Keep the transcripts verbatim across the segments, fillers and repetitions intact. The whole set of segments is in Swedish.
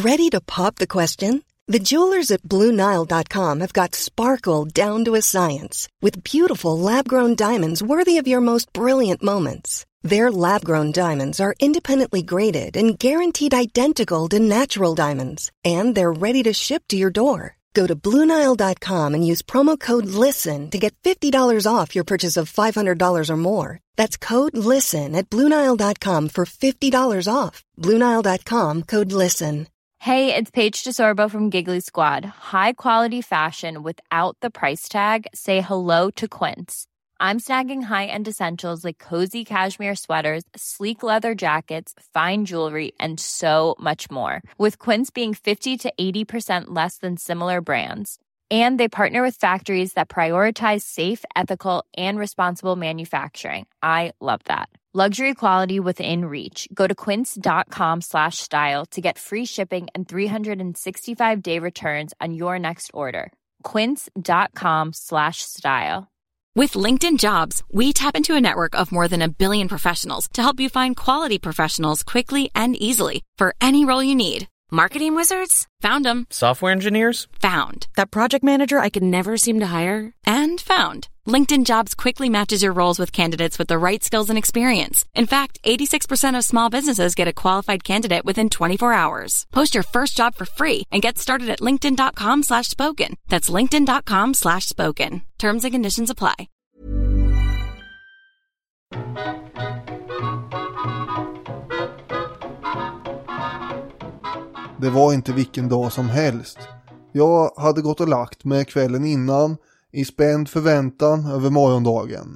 Ready to pop the question? The jewelers at Blue Nile dot com have got sparkle down to a science with beautiful lab-grown diamonds worthy of your most brilliant moments. Their lab-grown diamonds are independently graded and guaranteed identical to natural diamonds, and they're ready to ship to your door. Go to Blue Nile dot com and use promo code LISTEN to get fifty dollars off your purchase of five hundred dollars or more. That's code LISTEN at Blue Nile dot com for fifty dollars off. Blue Nile dot com, code LISTEN. Hey, it's Paige DeSorbo from Giggly Squad. High quality fashion without the price tag. Say hello to Quince. I'm snagging high-end essentials like cozy cashmere sweaters, sleek leather jackets, fine jewelry, and so much more. With Quince being fifty to eighty percent less than similar brands. And they partner with factories that prioritize safe, ethical, and responsible manufacturing. I love that. Luxury quality within reach. Go to quince.com slash style to get free shipping and three sixty-five day returns on your next order. Quince.com slash style. With LinkedIn Jobs, we tap into a network of more than a billion professionals to help you find quality professionals quickly and easily for any role you need. Marketing wizards? Found them. Software engineers? Found. That project manager I could never seem to hire? And found. LinkedIn Jobs quickly matches your roles with candidates with the right skills and experience. In fact, eighty-six percent of small businesses get a qualified candidate within twenty-four hours. Post your first job for free and get started at linkedin.com slash spoken. That's linkedin.com slash spoken. Terms and conditions apply. Det var inte vilken dag som helst. Jag hade gått och lagt mig kvällen innan i spänd förväntan över morgondagen.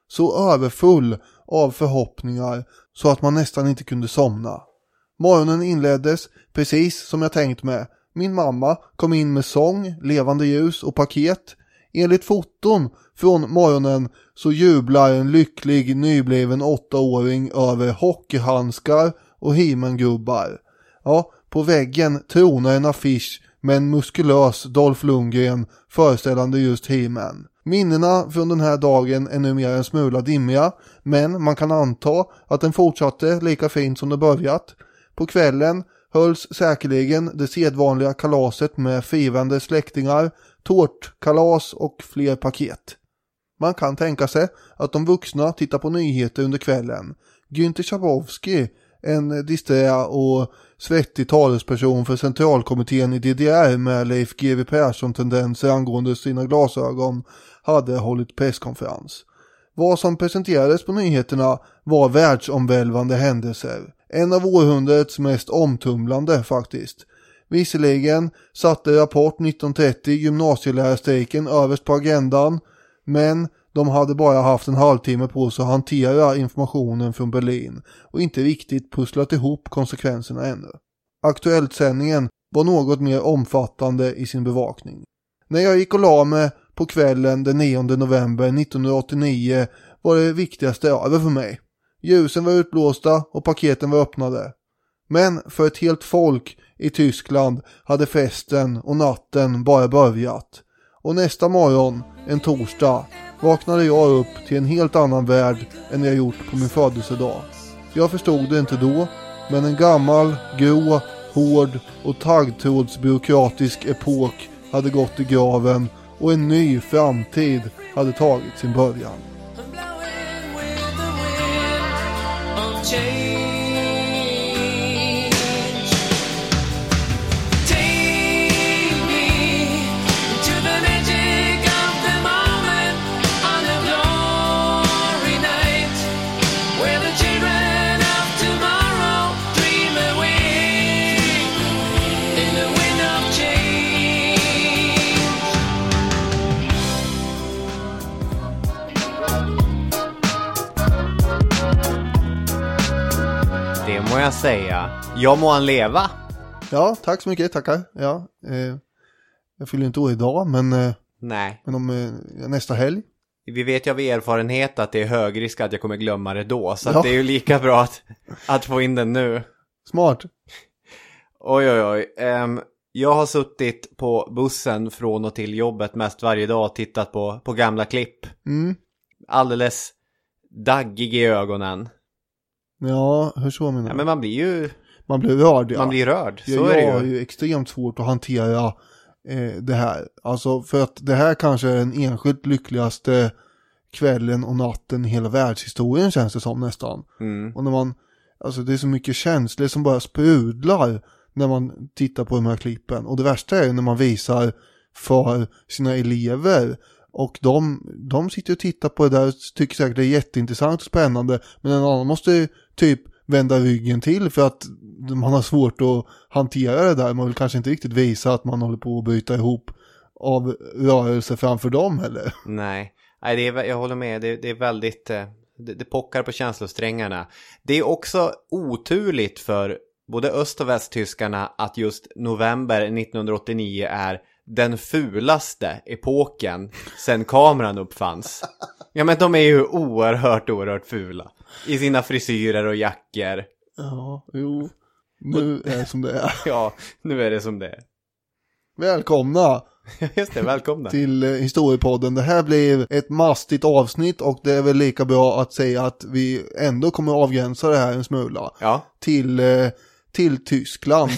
Så överfull av förhoppningar så att man nästan inte kunde somna. Morgonen inleddes precis som jag tänkt mig. Min mamma kom in med sång, levande ljus och paket. Enligt foton från morgonen så jublar en lycklig nybliven åttaåring över hockeyhandskar och He-Man-gubbar. Ja, på väggen tronar en affisch med en muskulös Dolph Lundgren föreställande just He-Man. Minnena från den här dagen är numera en smula dimmiga, men man kan anta att den fortsatte lika fint som det börjat. På kvällen hölls säkerligen det sedvanliga kalaset med firande släktingar, tårtkalas och fler paket. Man kan tänka sig att de vuxna tittar på nyheter under kvällen. Günther Schabowski, en disträ och svettig talesperson för centralkommittén i D D R med Leif G W Persson-tendenser angående sina glasögon, hade hållit presskonferens. Vad som presenterades på nyheterna var världsomvälvande händelser. En av århundradets mest omtumlande faktiskt. Visserligen satte Rapport nitton trettio gymnasielärarstrejken överst på agendan, men de hade bara haft en halvtimme på sig att hantera informationen från Berlin och inte riktigt pusslat ihop konsekvenserna ännu. Aktuellt-sändningen var något mer omfattande i sin bevakning. När jag gick och la mig på kvällen den nionde november nittonhundraåttionio var det viktigaste över för mig. Ljusen var utblåsta och paketen var öppnade. Men för ett helt folk i Tyskland hade festen och natten bara börjat. Och nästa morgon, en torsdag, vaknade jag upp till en helt annan värld än jag gjort på min födelsedag. Jag förstod det inte då, men en gammal, grå, hård och taggtrådsbyråkratisk epok hade gått i graven och en ny framtid hade tagit sin början. Må jag säga, jag må han leva. Ja, tack så mycket, tackar. Ja, eh, jag fyller inte år idag, men, eh, Nej. men om eh, nästa helg. Vi vet ju av erfarenhet att det är hög risk att jag kommer glömma det då. Så ja. att det är ju lika bra att, att få in den nu. Smart. Oj, oj, oj. Um, jag har suttit på bussen från och till jobbet mest varje dag och tittat på, på gamla klipp. Mm. Alldeles daggig i ögonen. Ja, hur så menar du? Ja, men man blir ju... man blir rörd. Ja. Man blir rörd, så jag, är det ju. Jag har ju extremt svårt att hantera eh, det här. Alltså för att det här kanske är den enskilt lyckligaste kvällen och natten i hela världshistorien, känns det som nästan. Mm. Och när man, alltså det är så mycket känslor som bara sprudlar när man tittar på de här klippen. Och det värsta är när man visar för sina elever. Och de, de sitter och tittar på det där och tycker säkert det är jätteintressant och spännande. Men en annan måste typ vända ryggen till för att man har svårt att hantera det där. Man vill kanske inte riktigt visa att man håller på att bryta ihop av rörelse framför dem heller. Nej, Nej det är, jag håller med. Det, det är väldigt, det, det pockar på känslosträngarna. Det är också oturligt för både öst- och västtyskarna att just november nittonhundraåttionio är den fulaste epoken sedan kameran uppfanns. Ja, men de är ju oerhört, oerhört fula. I sina frisyrer och jackor. Ja, jo. Nu är det som det är. Ja, nu är det som det är. Välkomna! Just det, välkomna. Till eh, Historiepodden. Det här blir ett mastigt avsnitt och det är väl lika bra att säga att vi ändå kommer avgränsa det här en smula. Ja. Till, eh, till Tyskland.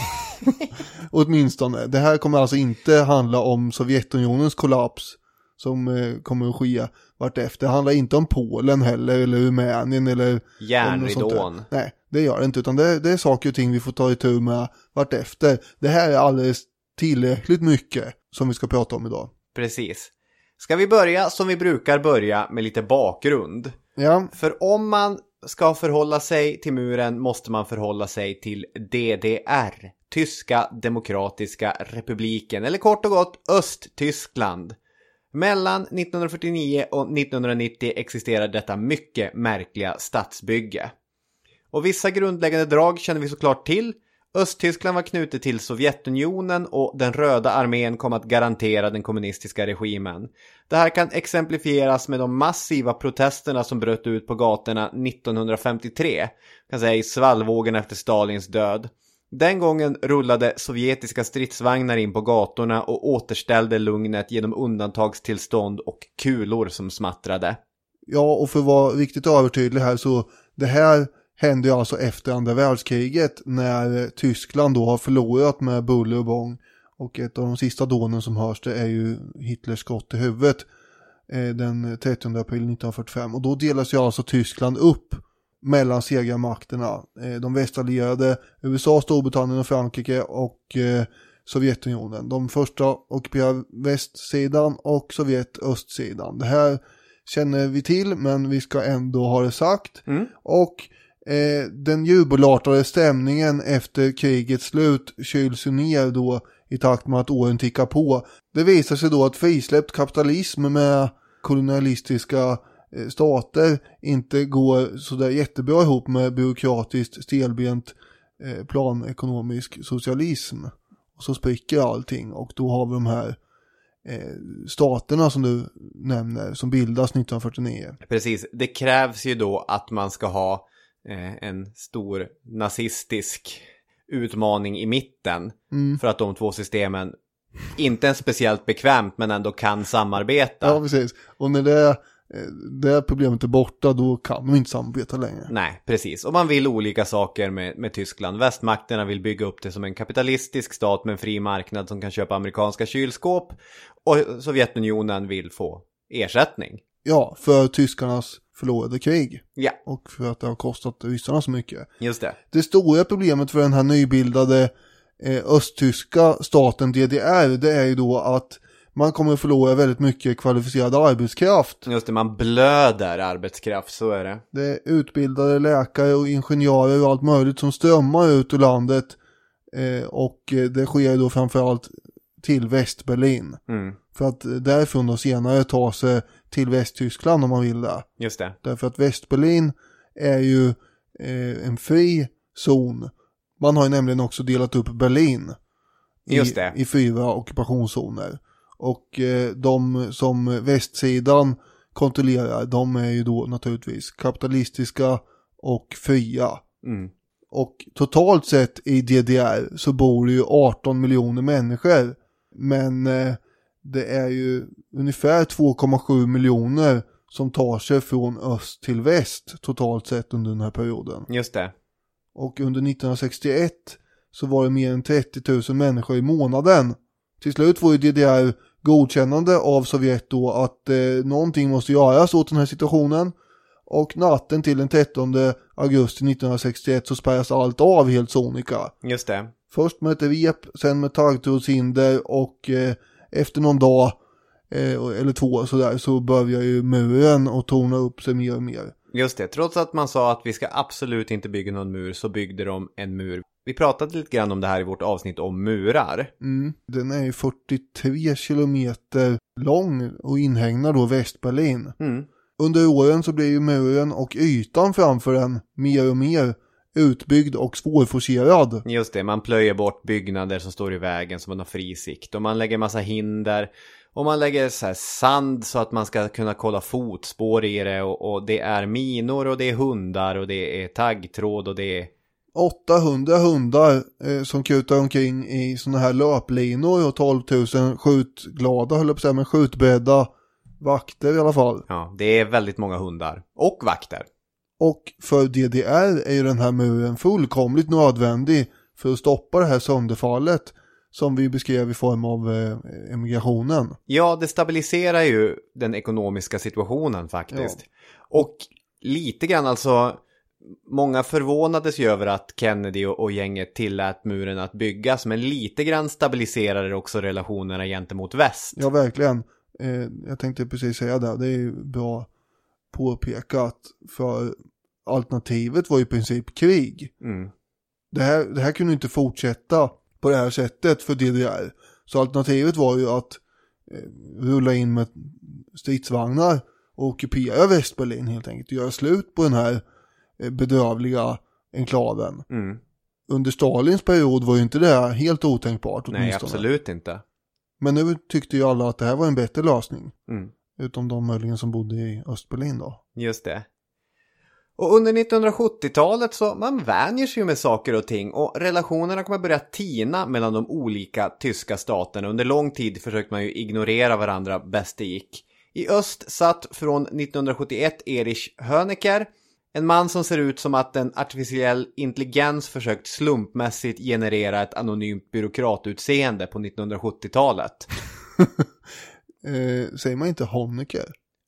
Åtminstone. Det här kommer alltså inte handla om Sovjetunionens kollaps som eh, kommer att ske vartefter. Det handlar inte om Polen heller eller Rumänien eller järnridån. Nej, det gör det inte, utan det, det är saker och ting vi får ta itu med vartefter. Det här är alldeles tillräckligt mycket som vi ska prata om idag. Precis. Ska vi börja som vi brukar börja med lite bakgrund? Ja. För om man ska förhålla sig till muren måste man förhålla sig till D D R, Tyska Demokratiska Republiken, eller kort och gott Östtyskland. Mellan nittonhundrafyrtionio och nittonhundranittio existerade detta mycket märkliga statsbygge. Och vissa grundläggande drag känner vi såklart till. Östtyskland var knutet till Sovjetunionen och den röda armén kom att garantera den kommunistiska regimen. Det här kan exemplifieras med de massiva protesterna som bröt ut på gatorna nittonhundrafemtiotre, kan säga i svallvågen efter Stalins död. Den gången rullade sovjetiska stridsvagnar in på gatorna och återställde lugnet genom undantagstillstånd och kulor som smattrade. Ja, och för att vara riktigt övertydlig här så det här hände ju alltså efter andra världskriget när Tyskland då har förlorat med buller och bång. Och ett av de sista dånen som hörs det är ju Hitlers skott i huvudet eh, den trettionde april nittonhundrafyrtiofem. Och då delas ju alltså Tyskland upp mellan segermakterna. Eh, de västallierade U S A, Storbritannien och Frankrike och eh, Sovjetunionen. De första ockuperar västsidan och Sovjet östsidan. Det här känner vi till, men vi ska ändå ha det sagt. Mm. Och eh, den jubelartade stämningen efter krigets slut kyls ju ner då i takt med att åren tickar på. Det visar sig då att frisläppt kapitalism med kolonialistiska eh, stater inte går så där jättebra ihop med byråkratiskt stelbent eh, planekonomisk socialism. Och så spricker allting och då har vi de här Eh, staterna som du nämner som bildas nittonhundrafyrtionio. Precis, det krävs ju då att man ska ha eh, en stor nazistisk utmaning i mitten mm. för att de två systemen inte är speciellt bekvämt men ändå kan samarbeta. Ja, precis. Och när det, det problemet är borta då kan de inte samarbeta längre. Nej, precis. Och man vill olika saker med, med Tyskland. Västmakterna vill bygga upp det som en kapitalistisk stat med en fri marknad som kan köpa amerikanska kylskåp. Och Sovjetunionen vill få ersättning. Ja, för tyskarnas förlorade krig. Ja. Och för att det har kostat ryssarna så mycket. Just det. Det stora problemet för den här nybildade eh, östtyska staten D D R, det är ju då att man kommer att förlora väldigt mycket kvalificerad arbetskraft. Just det, man blöder arbetskraft, så är det. Det är utbildade läkare och ingenjörer och allt möjligt som strömmar ut ur landet. Eh, och det sker då framförallt till Västberlin. Mm. För att därifrån då senare ta sig till Västtyskland om man vill det. Just det. Därför att Västberlin är ju eh, en fri zon. Man har ju nämligen också delat upp Berlin i, Just det. i fyra ockupationszoner. Och eh, de som västsidan kontrollerar, de är ju då naturligtvis kapitalistiska och fria. Mm. Och totalt sett i D D R så bor det ju arton miljoner människor. Men eh, det är ju ungefär två komma sju miljoner som tar sig från öst till väst totalt sett under den här perioden. Just det. Och under nittonhundrasextioett så var det mer än trettio tusen människor i månaden. Till slut var ju D D R godkännande av Sovjet då att eh, någonting måste göras åt den här situationen. Och natten till den trettonde augusti nittonhundrasextioett så spärras allt av helt sonika. Just det. Först med ett rep, sen med taggtrådshinder och eh, efter någon dag eh, eller två sådär så börjar ju muren att torna upp sig mer och mer. Just det, trots att man sa att vi ska absolut inte bygga någon mur så byggde de en mur. Vi pratade lite grann om det här i vårt avsnitt om murar. Mm, den är ju fyrtiotre kilometer lång och inhägnad då Västberlin. Mm. Under åren så blir ju muren och ytan framför den mer och mer utbyggd och svårforcerad. Just det, man plöjer bort byggnader som står i vägen så man har fri sikt. Och man lägger massa hinder. Och man lägger så här sand så att man ska kunna kolla fotspår i det. Och, och det är minor och det är hundar och det är taggtråd och det är... åttahundra hundar eh, som kutar omkring i såna här löplinor och tolv tusen skjutglada, höll jag på att säga, men skjutbädda vakter i alla fall. Ja, det är väldigt många hundar. Och vakter. Och för D D R är ju den här muren fullkomligt nödvändig för att stoppa det här sönderfallet som vi beskrev i form av eh, emigrationen. Ja, det stabiliserar ju den ekonomiska situationen faktiskt. Ja. Och lite grann alltså, många förvånades ju över att Kennedy och, och gänget tillät muren att byggas, men lite grann stabiliserar det också relationerna gentemot väst. Ja, verkligen. Eh, jag tänkte precis säga det. Det är ju bra påpekat, för alternativet var i princip krig. Mm. Det här, det här kunde inte fortsätta på det här sättet för D D R. Så alternativet var ju att eh, rulla in med stridsvagnar och ockupera Västberlin helt enkelt. Göra slut på den här eh, bedrövliga enklaven. Mm. Under Stalins period var ju inte det helt otänkbart åtminstone. Nej, absolut inte. Men nu tyckte ju alla att det här var en bättre lösning. Mm. Utom de möjligen som bodde i Östberlin då. Just det. Och under nittonhundrasjuttiotalet så man vänjer sig ju med saker och ting. Och relationerna kommer börja tina mellan de olika tyska staterna. Under lång tid försökte man ju ignorera varandra bäst det gick. I öst satt från nittonhundrasjuttioett Erich Honecker. En man som ser ut som att en artificiell intelligens försökt slumpmässigt generera ett anonymt byråkratutseende på nittonhundrasjuttiotalet. eh, säger man inte Honecker?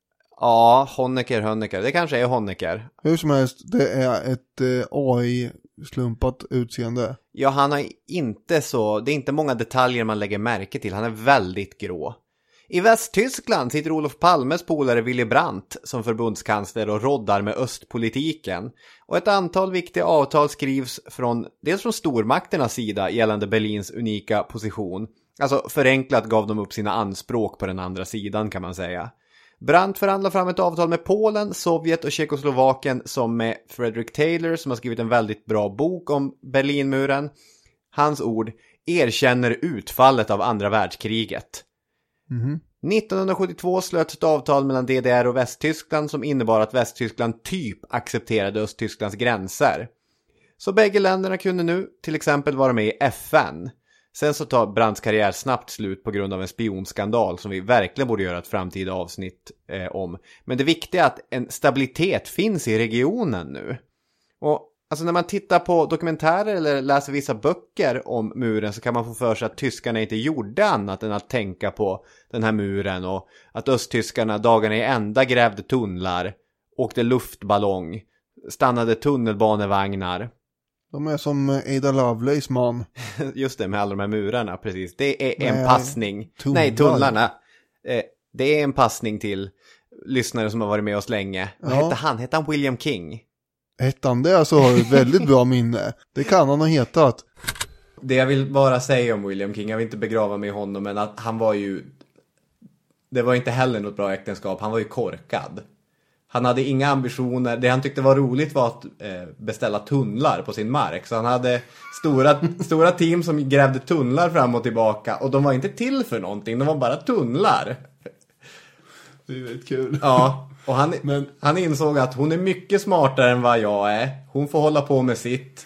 Ja, Honecker, Honecker. Det kanske är Honecker. Hur som helst, det är ett eh, A I-slumpat utseende. Ja, han har inte så... Det är inte många detaljer man lägger märke till. Han är väldigt grå. I Västtyskland sitter Olof Palmes polare Willy Brandt som förbundskansler och roddar med östpolitiken. Och ett antal viktiga avtal skrivs från dels från stormakternas sida gällande Berlins unika position. Alltså förenklat gav de upp sina anspråk på den andra sidan kan man säga. Brandt förhandlar fram ett avtal med Polen, Sovjet och Tjeckoslovakien som med Frederick Taylor som har skrivit en väldigt bra bok om Berlinmuren. Hans ord erkänner utfallet av andra världskriget. Mm-hmm. nittonhundrasjuttiotvå slöts ett avtal mellan D D R och Västtyskland som innebar att Västtyskland typ accepterade Östtysklands gränser. Så bägge länderna kunde nu till exempel vara med i F N. Sen så tar Brandts karriär snabbt slut på grund av en spionskandal som vi verkligen borde göra ett framtida avsnitt eh, om. Men det viktiga är att en stabilitet finns i regionen nu. Och alltså när man tittar på dokumentärer eller läser vissa böcker om muren så kan man få för sig att tyskarna inte gjorde annat än att tänka på den här muren och att östtyskarna dagarna i ända grävde tunnlar, åkte luftballong, stannade tunnelbanevagnar. De är som Ada Lovelace man. Just det, med alla de här murarna, precis. Det är en Nej, passning. tunnlar. Nej, tunnlarna. Eh, det är en passning till lyssnare som har varit med oss länge. Vad Ja. hette han? Hette han William King? Hette han det så har du ett väldigt bra minne. Det kan han ha hetat. Det jag vill bara säga om William King, jag vill inte begrava mig i honom, men att han var ju... Det var inte heller något bra äktenskap. Han var ju korkad. Han hade inga ambitioner. Det han tyckte var roligt var att eh, beställa tunnlar på sin mark. Så han hade stora, stora team som grävde tunnlar fram och tillbaka. Och de var inte till för någonting. De var bara tunnlar. Det är väldigt kul. Ja, och han, Men- han insåg att hon är mycket smartare än vad jag är. Hon får hålla på med sitt.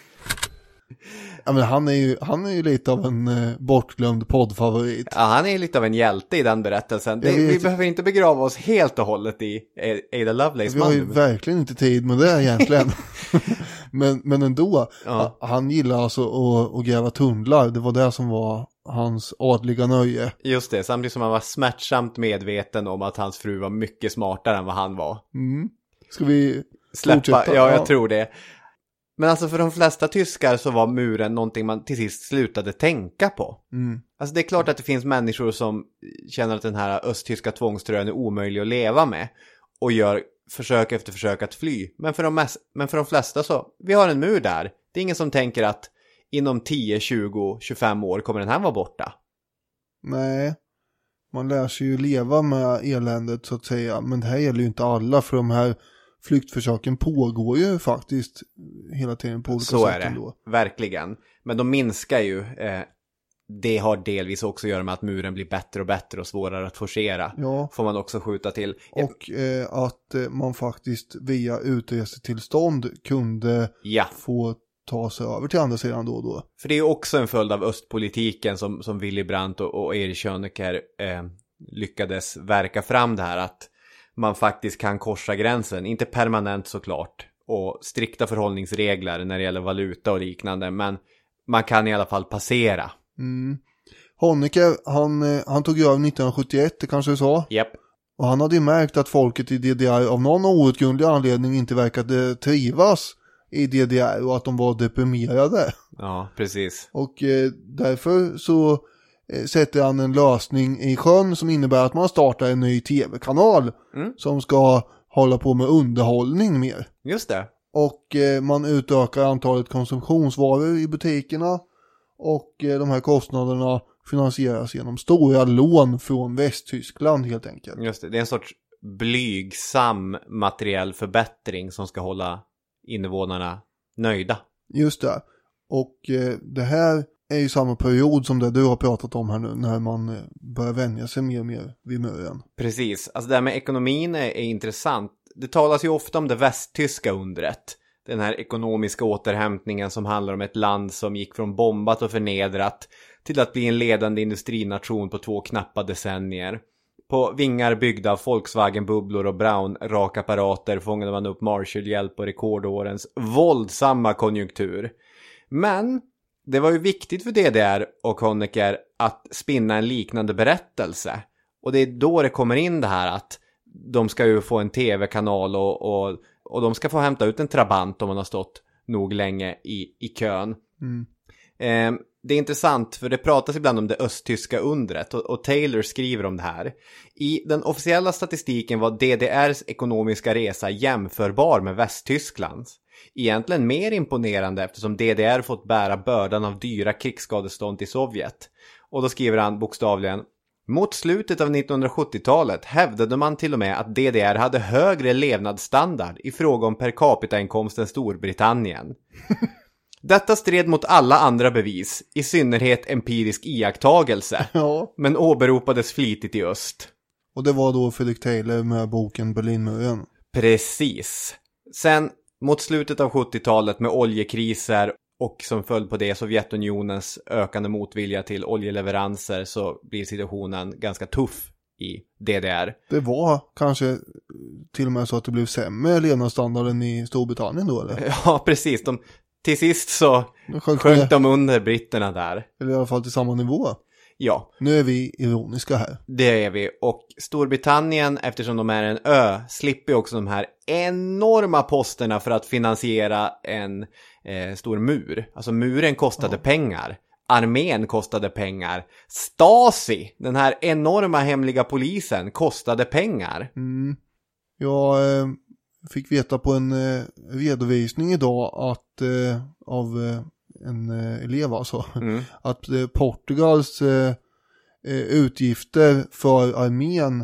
Ja, men han är ju, han är ju lite av en eh, bortglömd poddfavorit. Ja, han är lite av en hjälte i den berättelsen. Det, Jag vet. vi behöver inte begrava oss helt och hållet i Ada Lovelace Vi har ju man. verkligen inte tid med det egentligen. men, men ändå, Ja. han gillar alltså att, att gräva tunnlar. Det var det som var hans adliga nöje. Just det, samtidigt som han var smärtsamt medveten om att hans fru var mycket smartare än vad han var. Mm. Ska vi Släppa? fortsätta? Ja, jag Ja. tror det. Men alltså för de flesta tyskar så var muren någonting man till sist slutade tänka på. Mm. Alltså det är klart att det finns människor som känner att den här östtyska tvångströjan är omöjlig att leva med. Och gör försök efter försök att fly. Men för de, mest, men för de flesta så, vi har en mur där. Det är ingen som tänker att inom tio, tjugo, tjugofem år kommer den här vara borta. Nej, man lär sig ju leva med eländet så att säga. Men det här gäller ju inte alla, för de här flyktförsöken pågår ju faktiskt hela tiden på olika Så sätt är det, ändå. verkligen. Men de minskar ju. Eh, det har delvis också att göra med att muren blir bättre och bättre och svårare att forcera. Ja, Får man också skjuta till. och eh, att eh, man faktiskt via utresetillstånd kunde Ja, få ta sig över till andra sidan då och då. för det är ju också en följd av östpolitiken som, som Willy Brandt och, och Erich Honecker eh, lyckades verka fram det här. Att man faktiskt kan korsa gränsen. Inte permanent såklart. Och strikta förhållningsregler när det gäller valuta och liknande. Men man kan i alla fall passera. Mm. Honecker, han, eh, han tog ju över nittonhundrasjuttioett, det kanske du sa. Japp. Och han hade ju märkt att folket i D D R av någon outgrundlig anledning inte verkade trivas i D D R och att de var deprimerade. Ja, precis. Och eh, därför så eh, sätter han en lösning i sjön som innebär att man startar en ny tv-kanal Mm. som ska hålla på med underhållning mer. Just det. Och eh, man utökar antalet konsumtionsvaror i butikerna och eh, de här kostnaderna finansieras genom stora lån från Västtyskland helt enkelt. Just det. Det är en sorts blygsam materiell förbättring som ska hålla invånarna nöjda. Just det. Och eh, det här är ju samma period som det du har pratat om här nu, när man eh, börjar vänja sig mer och mer vid muren. Precis. Alltså det här med ekonomin är, är intressant. Det talas ju ofta om det västtyska undret. Den här ekonomiska återhämtningen som handlar om ett land som gick från bombat och förnedrat till att bli en ledande industrination på två knappa decennier. På vingar byggda av Volkswagen-bubblor och Brown-rakapparater fångade man upp Marshall-hjälp på rekordårens våldsamma konjunktur. Men det var ju viktigt för D D R och Honecker att spinna en liknande berättelse. Och det är då det kommer in det här att de ska ju få en tv-kanal och, och, och de ska få hämta ut en trabant om man har stått nog länge i, i kön. Mm. Eh, det är intressant för det pratas ibland om det östtyska undret och, och Taylor skriver om det här. I den officiella statistiken var D D R:s ekonomiska resa jämförbar med Västtysklands. Egentligen mer imponerande eftersom D D R fått bära bördan av dyra krigsskadestånd till Sovjet. Och då skriver han bokstavligen: mot slutet av nittonhundrasjuttiotalet hävdade man till och med att D D R hade högre levnadsstandard i fråga om per capita-inkomst än Storbritannien. Detta stred mot alla andra bevis, i synnerhet empirisk iakttagelse, Ja, men åberopades flitigt i öst. och det var då Fredrik Taylor med boken Berlinmuren. Precis. Sen mot slutet av sjuttiotalet med oljekriser och som följd på det Sovjetunionens ökande motvilja till oljeleveranser så blir situationen ganska tuff i D D R. Det var kanske till och med så att det blev sämre levnadsstandarden i Storbritannien då, eller? Ja, precis. De, till sist så Sjönk sjönk ner, de under britterna där. eller i alla fall till samma nivå. Ja, Nu är vi ironiska här. det är vi. Och Storbritannien, eftersom de är en ö, slipper också de här enorma posterna för att finansiera en eh, stor mur. Alltså muren kostade Ja. pengar. Armén kostade pengar. Stasi, den här enorma hemliga polisen, kostade pengar. Mm. Jag eh, fick veta på en eh, redovisning idag att eh, av eh, en eh, elev alltså, Mm. att eh, Portugals eh, eh, utgifter för armén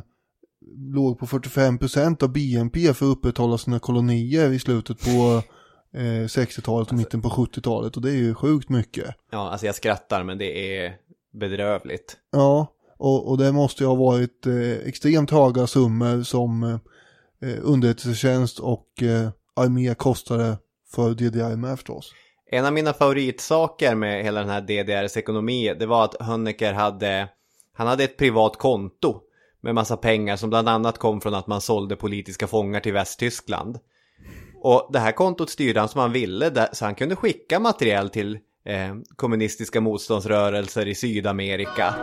låg på fyrtiofem procent av B N P för att upprätthålla sina kolonier i slutet på eh, sextiotalet och mitten på sjuttiotalet, och det är ju sjukt mycket. Ja, alltså jag skrattar men det är bedrövligt. Ja, och, och det måste ju ha varit eh, extremt höga summor som eh, underrättelsetjänst och eh, armé kostade för D D R med förstås. En av mina favoritsaker med hela den här D D R:s ekonomi, det var att Honecker hade, han hade ett privat konto med massa pengar som bland annat kom från att man sålde politiska fångar till Västtyskland. Och det här kontot styrde han som han ville, där, så han kunde skicka material till eh, kommunistiska motståndsrörelser i Sydamerika.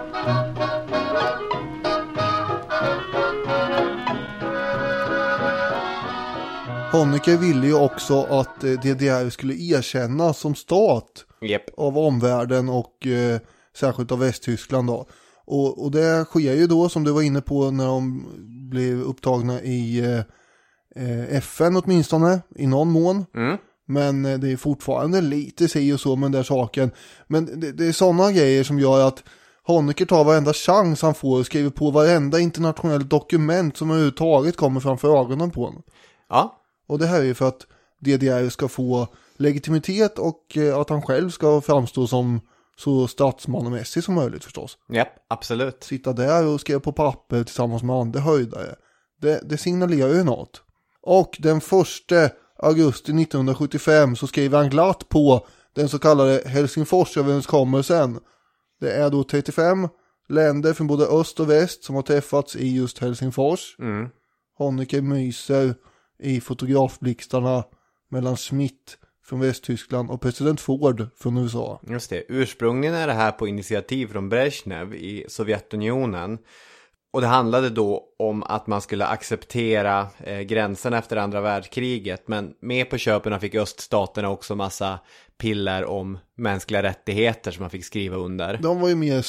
Honecker ville ju också att D D R skulle erkännas som stat Yep. av omvärlden och eh, särskilt av Västtyskland då. Och, och det sker ju då, som du var inne på, när de blev upptagna i eh, F N åtminstone, i någon mån. Mm. Men eh, det är fortfarande lite sig och så med den där saken. Men det, det är sådana grejer som gör att Honecker tar varenda chans han får och skriver på varenda internationellt dokument som överhuvudtaget kommer framför ögonen på honom. Ja. Och det här är ju för att D D R ska få legitimitet och eh, att han själv ska framstå som så statsmannamässig som möjligt förstås. Japp, absolut. Sitta där och skriva på papper tillsammans med andra höjdare. Det, det signalerar ju något. Och den första augusti nittonhundrasjuttiofem så skriver han glatt på den så kallade Helsingforsöverenskommelsen. Det är då trettiofem länder från både öst och väst som har träffats i just Helsingfors. Mm. Honecker myser i fotografblixtarna mellan Schmidt från Västtyskland och president Ford från U S A. Just det, ursprungligen är det här på initiativ från Brezhnev i Sovjetunionen. Och det handlade då om att man skulle acceptera eh, gränserna efter andra världskriget. Men med på köpen fick öststaterna också massa piller om mänskliga rättigheter som man fick skriva under. De var ju mer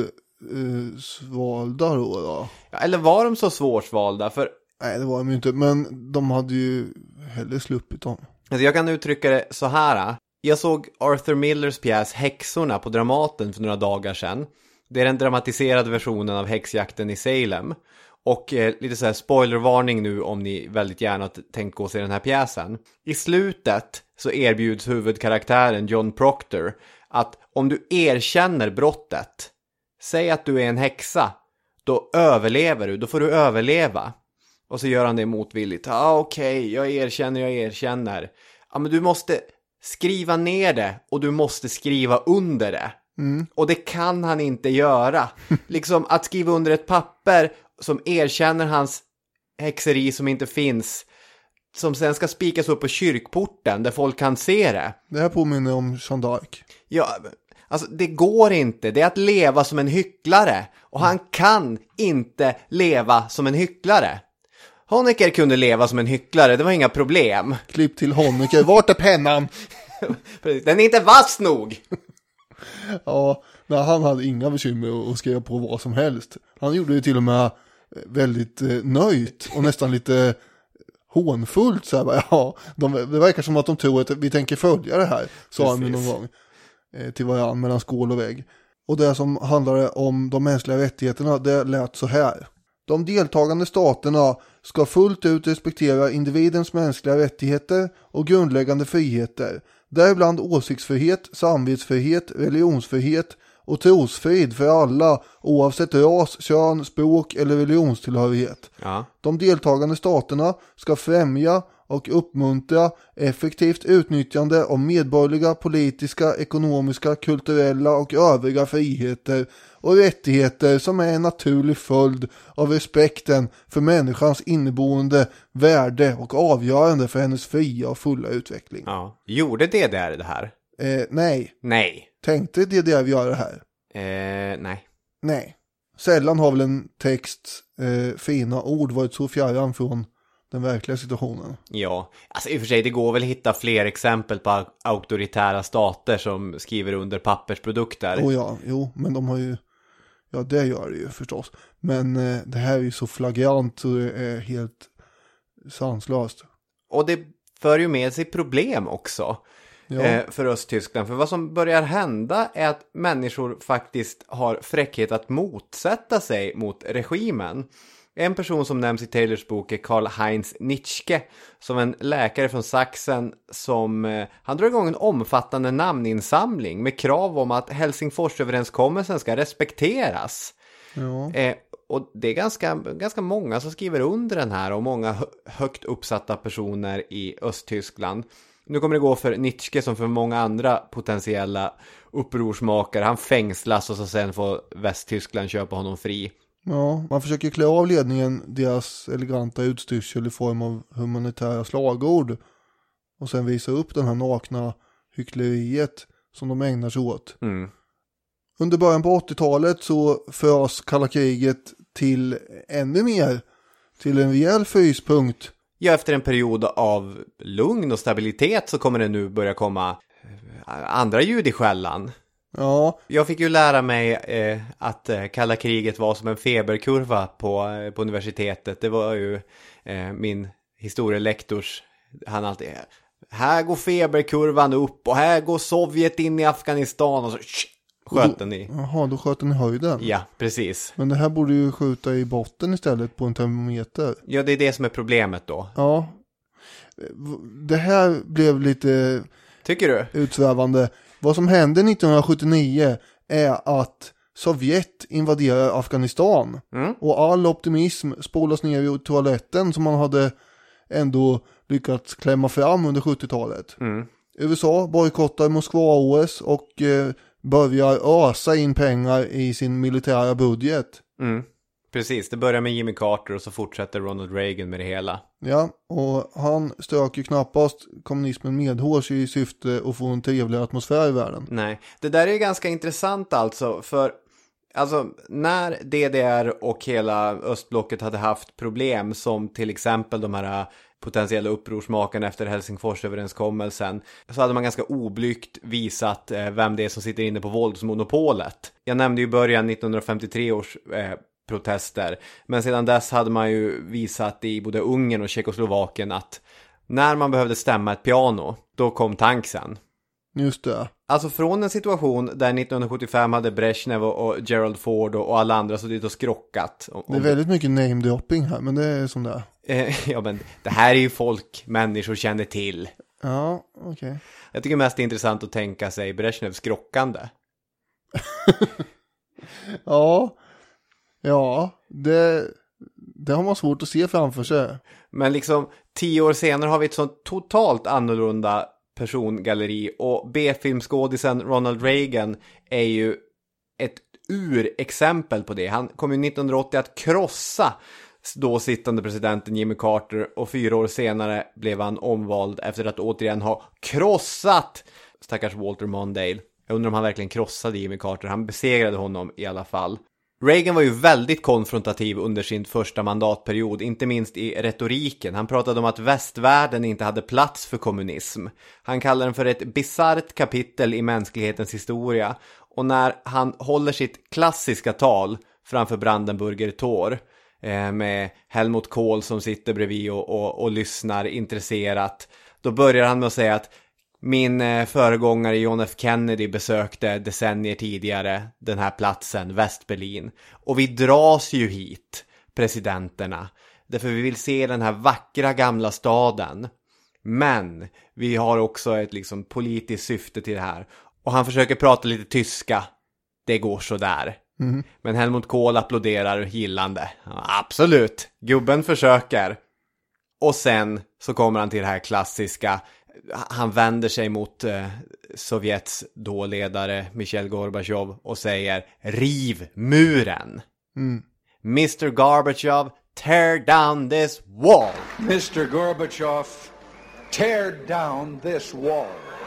svårsvalda då, då. Ja, eller var de så svårsvalda? För Nej, det var de ju inte, men de hade ju heller sluppit dem. alltså jag kan uttrycka det så här. Jag såg Arthur Millers pjäs Häxorna på Dramaten för några dagar sedan. Det är den dramatiserade versionen av häxjakten i Salem. Och eh, lite så här spoilervarning nu om ni väldigt gärna tänkt gå och se den här pjäsen. I slutet så erbjuds huvudkaraktären John Proctor att om du erkänner brottet, säg att du är en häxa, då överlever du, då får du överleva. Och så gör han det motvilligt. Ja ah, okej, okay, jag erkänner, jag erkänner. Ja ah, men du måste skriva ner det och du måste skriva under det. Mm. Och det kan han inte göra. Liksom att skriva under ett papper som erkänner hans häxeri som inte finns, som sen ska spikas upp på kyrkporten där folk kan se det. Det här påminner om Jeanne d'Arc. Ja, alltså det går inte. Det är att leva som en hycklare. Och han kan inte leva som en hycklare. Honecker kunde leva som en hycklare, det var inga problem. Klipp till Honecker, vart är pennan? Den är inte vass nog. Ja, nej, han hade inga bekymmer att skriva på vad som helst. Han gjorde det till och med väldigt eh, nöjt och nästan lite hånfullt. Så här, ja, de, det verkar som att de tror att vi tänker följa det här, sa han någon gång eh, till varandra mellan skål och vägg. Och det som handlade om de mänskliga rättigheterna, det lät så här. De deltagande staterna ska fullt ut respektera individens mänskliga rättigheter och grundläggande friheter, däribland åsiktsfrihet, samvetsfrihet, religionsfrihet och trosfrid för alla oavsett ras, kön, språk eller religionstillhörighet. Ja. De deltagande staterna ska främja och uppmuntra effektivt utnyttjande av medborgerliga, politiska, ekonomiska, kulturella och övriga friheter och rättigheter som är en naturlig följd av respekten för människans inneboende värde och avgörande för hennes fria och fulla utveckling. Ja. Gjorde D D R det här? Eh, nej. Nej. Tänkte D D R göra det här? Eh, nej. Nej. Sällan har väl en text, eh, fina ord varit så fjärran från den verkliga situationen. Ja, alltså i och för sig det går väl att hitta fler exempel på auktoritära stater som skriver under pappersprodukter. Oh ja, jo, men de har ju, ja det gör det ju förstås. Men eh, det här är ju så flagrant så det är helt sanslöst. Och det för ju med sig problem också. Ja. Eh, för Östtyskland. För vad som börjar hända är att människor faktiskt har fräckhet att motsätta sig mot regimen. En person som nämns i Taylors bok är Karl-Heinz Nitschke, som en läkare från Sachsen som eh, han drar igång en omfattande namninsamling med krav om att Helsingforsöverenskommelsen ska respekteras. Ja. Eh, och det är ganska, ganska många som skriver under den här och många hö- högt uppsatta personer i Östtyskland. Nu kommer det gå för Nitschke som för många andra potentiella upprorsmakare. Han fängslas och så sen får Västtyskland köpa honom fri. Ja, man försöker klä av ledningen deras eleganta utstyrsel i form av humanitära slagord. och sen visa upp den här nakna hyckleriet som de ägnar sig åt. Mm. Under början på åttiotalet så förs kalla kriget till ännu mer, till en rejäl fryspunkt. Ja, efter en period av lugn och stabilitet så kommer det nu börja komma andra ljud i skällan. Ja. Jag fick ju lära mig eh, att eh, kalla kriget var som en feberkurva på, eh, på universitetet. Det var ju eh, min historielektors, han alltid, här går feberkurvan upp och här går Sovjet in i Afghanistan och så sh, sköt den i. Jaha, då sköt den i höjden. Ja, precis. Men det här borde ju skjuta i botten istället på en termometer. Ja, det är det som är problemet då. Ja. Det här blev lite... Tycker du? Utsvävande. Vad som hände nittonhundrasjuttionio är att Sovjet invaderar Afghanistan. Mm. Och all optimism spolas ner i toaletten som man hade ändå lyckats klämma fram under sjuttiotalet. Mm. U S A bojkottar Moskva-O S och eh, börjar ösa in pengar i sin militära budget. Mm. Precis, det börjar med Jimmy Carter och så fortsätter Ronald Reagan med det hela. Ja, och han stöker knappast kommunismen medhårs i syfte att få en trevligare atmosfär i världen. Nej, det där är ganska intressant alltså, för alltså när D D R och hela östblocket hade haft problem som till exempel de här potentiella upprorsmakarna efter Helsingforsöverenskommelsen, så hade man ganska oblygt visat eh, vem det är som sitter inne på våldsmonopolet. Jag nämnde ju början nittonhundrafemtiotre års eh, protester, men sedan dess hade man ju visat i både Ungern och Tjeckoslovakien att när man behövde stämma ett piano, då kom tanksen. Just det. Alltså från en situation där nittonhundrasjuttiofem hade Brezhnev och Gerald Ford och alla andra så dit och skrockat. Det är väldigt mycket name-dropping här, men det är som det är. Ja, men det här är ju folk människor känner till. Ja, okej. Okay. Jag tycker mest det är intressant att tänka sig Brezhnevs skrockande. Ja, ja, det, det har man svårt att se framför sig. Men liksom tio år senare har vi ett sånt totalt annorlunda persongalleri, och B-filmskådisen Ronald Reagan är ju ett urexempel på det. Han kom ju nittonhundraåttio att krossa då sittande presidenten Jimmy Carter, och fyra år senare blev han omvald efter att återigen ha krossat stackars Walter Mondale. Jag undrar om han verkligen krossade Jimmy Carter. Han besegrade honom i alla fall. Reagan var ju väldigt konfrontativ under sin första mandatperiod, inte minst i retoriken. Han pratade om att västvärlden inte hade plats för kommunism. Han kallade den för ett bisarrt kapitel i mänsklighetens historia. Och när han håller sitt klassiska tal framför Brandenburger Tor eh, med Helmut Kohl som sitter bredvid och, och, och lyssnar intresserat, då börjar han med att säga att min eh, föregångare John F. Kennedy besökte decennier tidigare den här platsen, Västberlin. Och vi dras ju hit, presidenterna, därför vi vill se den här vackra gamla staden. Men vi har också ett liksom politiskt syfte till det här. Och han försöker prata lite tyska. Det går så där. Mm. Men Helmut Kohl applåderar gillande. Ja, absolut, gubben försöker. Och sen så kommer han till det här klassiska. Han vänder sig mot eh, Sovjets då ledare Mikhail Gorbachev och säger: riv muren. Mm. mister Gorbachev, tear down this wall. mister Gorbachev, tear down this wall.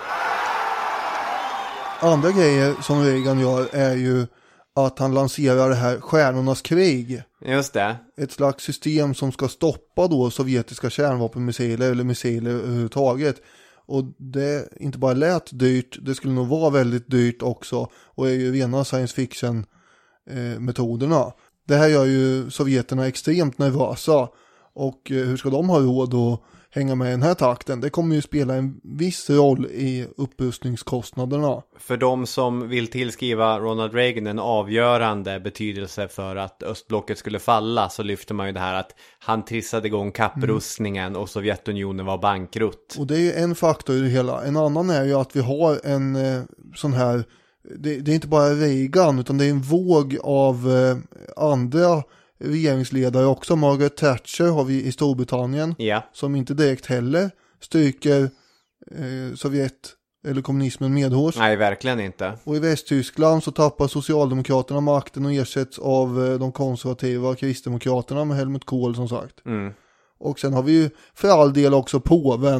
Andra grejer som Reagan gör är ju att han lanserar det här stjärnornas krig. Just det. Ett slags system som ska stoppa då sovjetiska kärnvapenmissiler eller missiler överhuvudtaget. Och det inte bara lät dyrt, det skulle nog vara väldigt dyrt också, och är ju rena science fiction eh, metoderna. Det här gör ju sovjeterna extremt nervösa, och eh, hur ska de ha råd att hänga med i den här takten? Det kommer ju spela en viss roll i upprustningskostnaderna. För de som vill tillskriva Ronald Reagan en avgörande betydelse för att östblocket skulle falla, så lyfter man ju det här att han trissade igång kapprustningen mm. och Sovjetunionen var bankrutt. Och det är ju en faktor i det hela. En annan är ju att vi har en eh, sån här, det, det är inte bara Reagan utan det är en våg av eh, andra regeringsledare också. Margaret Thatcher har vi i Storbritannien, ja. Som inte direkt heller stryker eh, Sovjet eller kommunismen medhårs. Nej, verkligen inte. Och i Västtyskland så tappar Socialdemokraterna makten och ersätts av eh, de konservativa Kristdemokraterna med Helmut Kohl som sagt. Mm. Och sen har vi ju för all del också påven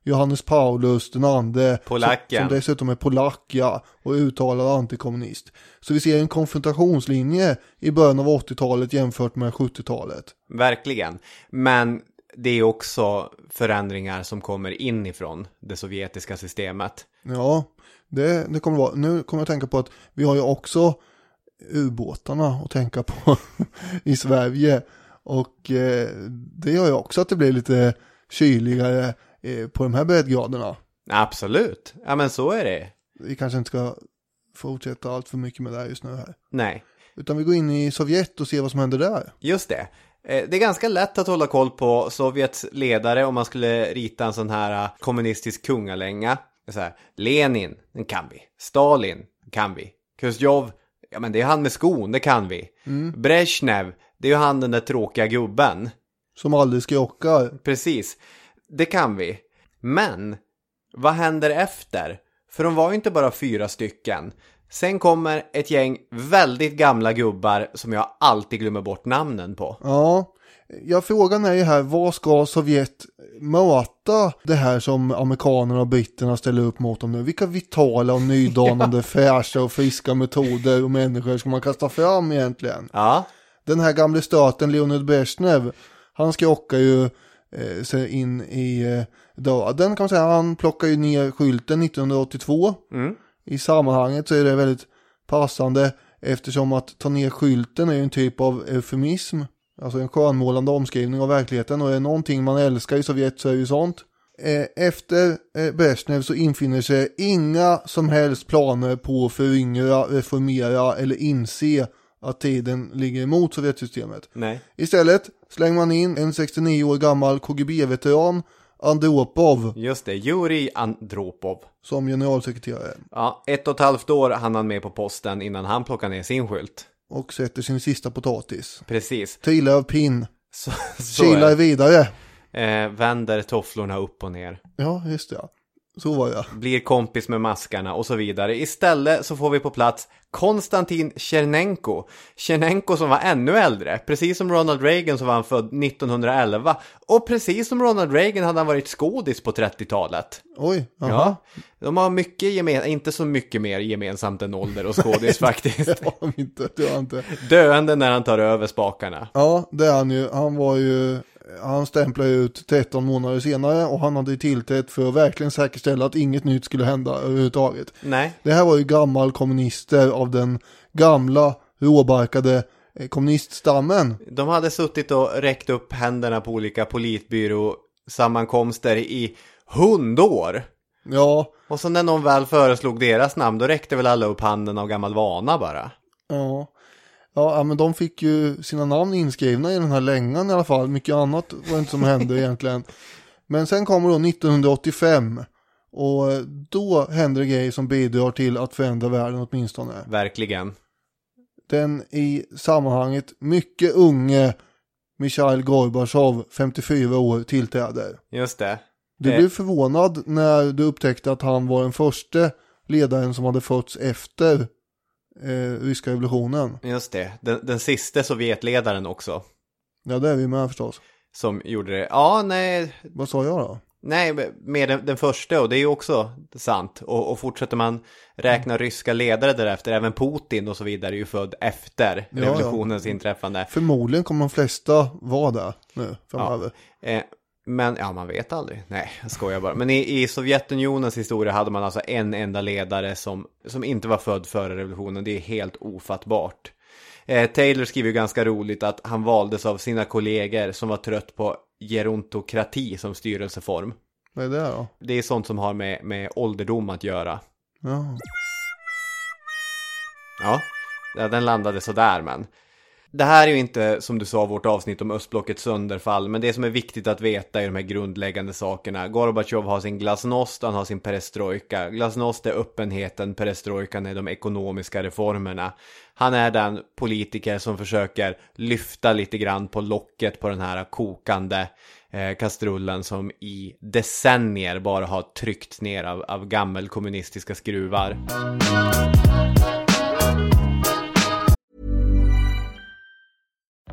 Johannes Paulus den andre, Polacken. som, som dessutom är polack, ja, och uttalad antikommunist. Så vi ser en konfrontationslinje i början av åttiotalet jämfört med sjuttiotalet. Verkligen. Men det är också förändringar som kommer inifrån det sovjetiska systemet. Ja, det, det kommer vara. Nu kommer jag tänka på att vi har ju också ubåtarna att tänka på i Sverige. Och eh, det gör ju också att det blir lite kyligare eh, på de här breddgraderna. Absolut. Ja, men så är det. Vi kanske inte ska fortsätta allt för mycket med det här just nu här. Nej. Utan vi går in i Sovjet och ser vad som händer där. Just det. Det är ganska lätt att hålla koll på Sovjets ledare om man skulle rita en sån här kommunistisk kungalänga. Så här, Lenin, den kan vi. Stalin, kan vi. Khrushchev, ja men det är han med skon, det kan vi. Mm. Brezhnev, det är ju han den där tråkiga gubben. Som aldrig skrockar. Precis, det kan vi. Men, vad händer efter? För de var ju inte bara fyra stycken. Sen kommer ett gäng väldigt gamla gubbar som jag alltid glömmer bort namnen på. Ja, ja, frågan är ju här, vad ska Sovjet möta det här som amerikanerna och britterna ställer upp mot dem nu? Vilka vitala och nydanande, fräscha och friska metoder och människor ska man kasta fram egentligen? Ja. Den här gamla staten Leonid Brezhnev, han skrockar ju eh, sig in i eh, döden kan man säga. Han plockar ju ner skylten nittonhundraåttiotvå. Mm. I sammanhanget så är det väldigt passande eftersom att ta ner skylten är en typ av eufemism. Alltså en skönmålande omskrivning av verkligheten, och är någonting man älskar i Sovjet så är det ju sånt. Efter Brezhnev så infinner sig inga som helst planer på att föryngra, reformera eller inse att tiden ligger emot Sovjetsystemet. Nej. Istället slänger man in en sextionio år gammal K G B-veteran, Andropov. Just det, Yuri Andropov. Som generalsekreterare. Ja, ett och ett halvt år hann han med på posten innan han plockar ner sin skylt. Och sätter sin sista potatis. Precis. Trillar av pinn. Så, så Kilar vidare. Eh, vänder tofflorna upp och ner. Ja, just det. Så var jag. Blir kompis med maskarna och så vidare. Istället så får vi på plats Konstantin Tjernenko. Tjernenko som var ännu äldre. Precis som Ronald Reagan så var han född nittonhundraelva. Och precis som Ronald Reagan hade han varit skådis på trettiotalet. Oj, aha. Ja, de har mycket gemensamt, inte så mycket mer gemensamt än ålder och skådis faktiskt. Det har de inte, det har inte. Döende när han tar över spakarna. Ja, det är han ju. Han var ju... Han stämplade ut tretton månader senare och han hade tillträtt för att verkligen säkerställa att inget nytt skulle hända överhuvudtaget. Nej. Det här var ju gammal kommunister av den gamla råbarkade kommuniststammen. De hade suttit och räckt upp händerna på olika politbyråsammankomster i hundår. Ja. Och så när någon väl föreslog deras namn, då räckte väl alla upp handen av gammal vana bara. Ja. Ja, men de fick ju sina namn inskrivna i den här längan i alla fall. Mycket annat var inte som hände egentligen. Men sen kommer då nittonhundraåttiofem. Och då händer det grejer som bidrar till att förändra världen åtminstone. Verkligen. Den i sammanhanget mycket unge Mikhail Gorbachev, femtiofyra år, tillträder. Just det. Du blev förvånad när du upptäckte att han var den första ledaren som hade fötts efter Eh, ryska revolutionen. Just det, den, den sista Sovjetledaren också. Ja, det är vi med förstås. Som gjorde det, ja nej. Vad sa jag då? Nej, med den, den första, och det är ju också sant. Och, och fortsätter man räkna mm. ryska ledare därefter, även Putin och så vidare är ju född efter ja, revolutionens ja. inträffande. Förmodligen kommer de flesta vara där nu framöver. Ja. Eh, Men ja, man vet aldrig. Nej, jag skojar bara. Men i, i Sovjetunionens historia hade man alltså en enda ledare som, som inte var född före revolutionen. Det är helt ofattbart. Eh, Taylor skriver ju ganska roligt att han valdes av sina kollegor som var trött på gerontokrati som styrelseform. Vad är det då? Det är sånt som har med, med ålderdom att göra. Ja. Ja, den landade sådär, men... Det här är ju inte, som du sa, vårt avsnitt om östblockets sönderfall, men det som är viktigt att veta är de här grundläggande sakerna. Gorbachev har sin glasnost, han har sin perestrojka. Glasnost är öppenheten, perestrojkan är de ekonomiska reformerna. Han är den politiker som försöker lyfta lite grann på locket på den här kokande eh, kastrullen som i decennier bara har tryckts ner av, av gammelkommunistiska skruvar.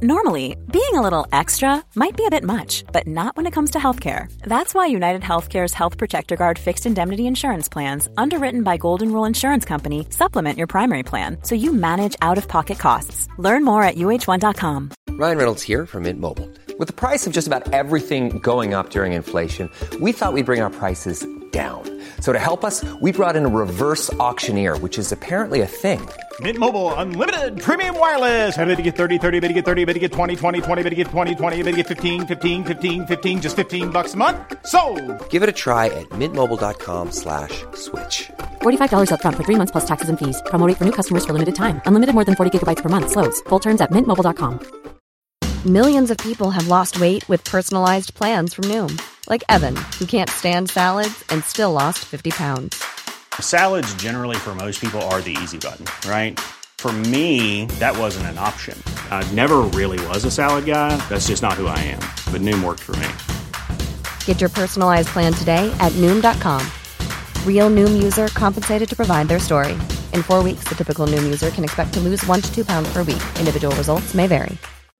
Normally, being a little extra might be a bit much, but not when it comes to healthcare. That's why United Healthcare's Health Protector Guard fixed indemnity insurance plans, underwritten by Golden Rule Insurance Company, supplement your primary plan so you manage out-of-pocket costs. Learn more at U H one dot com. Ryan Reynolds here from Mint Mobile. With the price of just about everything going up during inflation, we thought we'd bring our prices down. So to help us, we brought in a reverse auctioneer, which is apparently a thing. Mint Mobile Unlimited Premium Wireless. How to get thirty, thirty, how to get thirty, how to get twenty, twenty, twenty, how to get twenty, twenty, how to get fifteen, fifteen, fifteen, fifteen, just fifteen bucks a month? Sold! Give it a try at mintmobile.com slash switch. forty-five dollars up front for three months plus taxes and fees. Promo rate for new customers for limited time. Unlimited more than forty gigabytes per month. Slows full terms at mint mobile dot com. Millions of people have lost weight with personalized plans from Noom. Like Evan, who can't stand salads and still lost fifty pounds. Salads generally for most people are the easy button, right? For me, that wasn't an option. I never really was a salad guy. That's just not who I am. But Noom worked for me. Get your personalized plan today at Noom dot com. Real Noom user compensated to provide their story. In four weeks, the typical Noom user can expect to lose one to two pounds per week. Individual results may vary.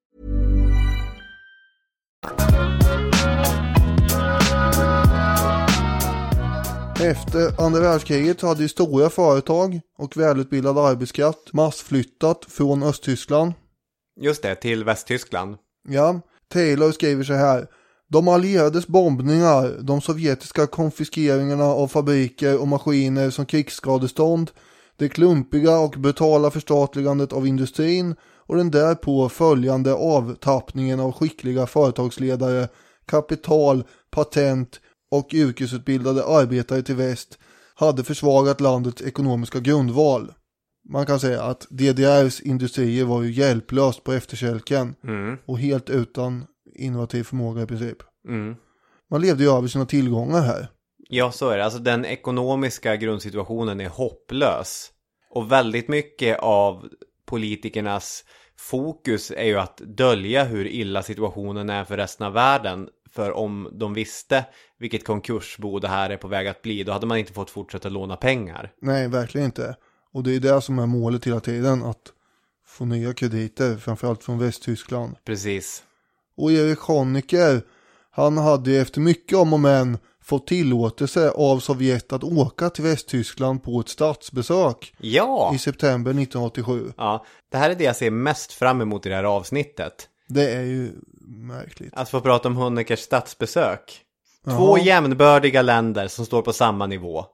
Efter andra världskriget hade ju stora företag och välutbildad arbetskraft massflyttat från Östtyskland. Just det, till Västtyskland. Ja, Taylor skriver så här. De allierades bombningar, de sovjetiska konfiskeringarna av fabriker och maskiner som krigsskadestånd, det klumpiga och brutala förstatligandet av industrin och den därpå följande avtappningen av skickliga företagsledare, kapital, patent och yrkesutbildade arbetare till väst hade försvagat landets ekonomiska grundval. Man kan säga att D D R:s industrier var ju hjälplöst på efterkälken mm. och helt utan innovativ förmåga i princip. Mm. Man levde ju över sina tillgångar här. Ja, så är det. Alltså den ekonomiska grundsituationen är hopplös. Och väldigt mycket av politikernas fokus är ju att dölja hur illa situationen är för resten av världen. För om de visste vilket konkursbo det här är på väg att bli, då hade man inte fått fortsätta låna pengar. Nej, verkligen inte. Och det är det som är målet hela tiden, att få nya krediter, framförallt från Västtyskland. Precis. Och Erich Honecker, han hade efter mycket om och men fått tillåtelse av Sovjet att åka till Västtyskland på ett statsbesök. Ja! I september nittonhundraåttiosju. Ja, det här är det jag ser mest fram emot i det här avsnittet. Det är ju märkligt. Att få prata om Honeckers statsbesök. Två Jaha. jämnbördiga länder som står på samma nivå.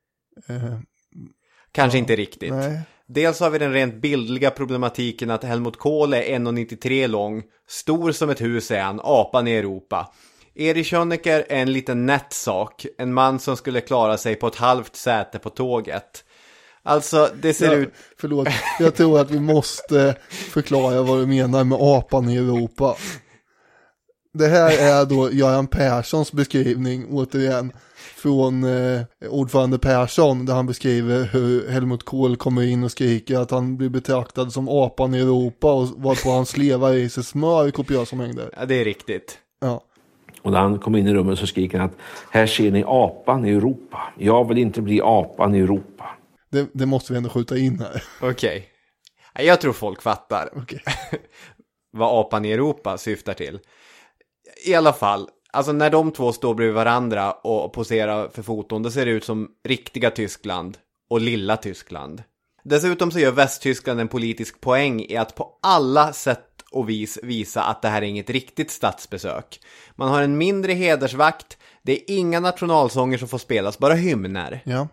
Eh, Kanske ja, inte riktigt. Nej. Dels har vi den rent bildliga problematiken att Helmut Kohl är en komma nittiotre lång, stor som ett hus är han, apan i Europa. Erich Honecker är en liten nätt sak, en man som skulle klara sig på ett halvt säte på tåget. Alltså, det ser ja, ut... Förlåt, jag tror att vi måste förklara vad du menar med apan i Europa. Det här är då Göran Perssons beskrivning, återigen, från eh, ordförande Persson, där han beskriver hur Helmut Kohl kommer in och skriker att han blir betraktad som apan i Europa och varpå han slevar i sig smör i kopiösa mängder. Ja, det är riktigt. Ja. Och när han kommer in i rummet så skriker han att här ser ni apan i Europa. Jag vill inte bli apan i Europa. Det, det måste vi ändå skjuta in här. Okej. Okay. Jag tror folk fattar okay. vad apan i Europa syftar till. I alla fall, alltså när de två står bredvid varandra och poserar för foton, då ser det ut som riktiga Tyskland och lilla Tyskland. Dessutom så gör Västtyskland en politisk poäng i att på alla sätt och vis visa att det här är inget riktigt statsbesök. Man har en mindre hedersvakt, det är inga nationalsånger som får spelas, bara hymner. Ja.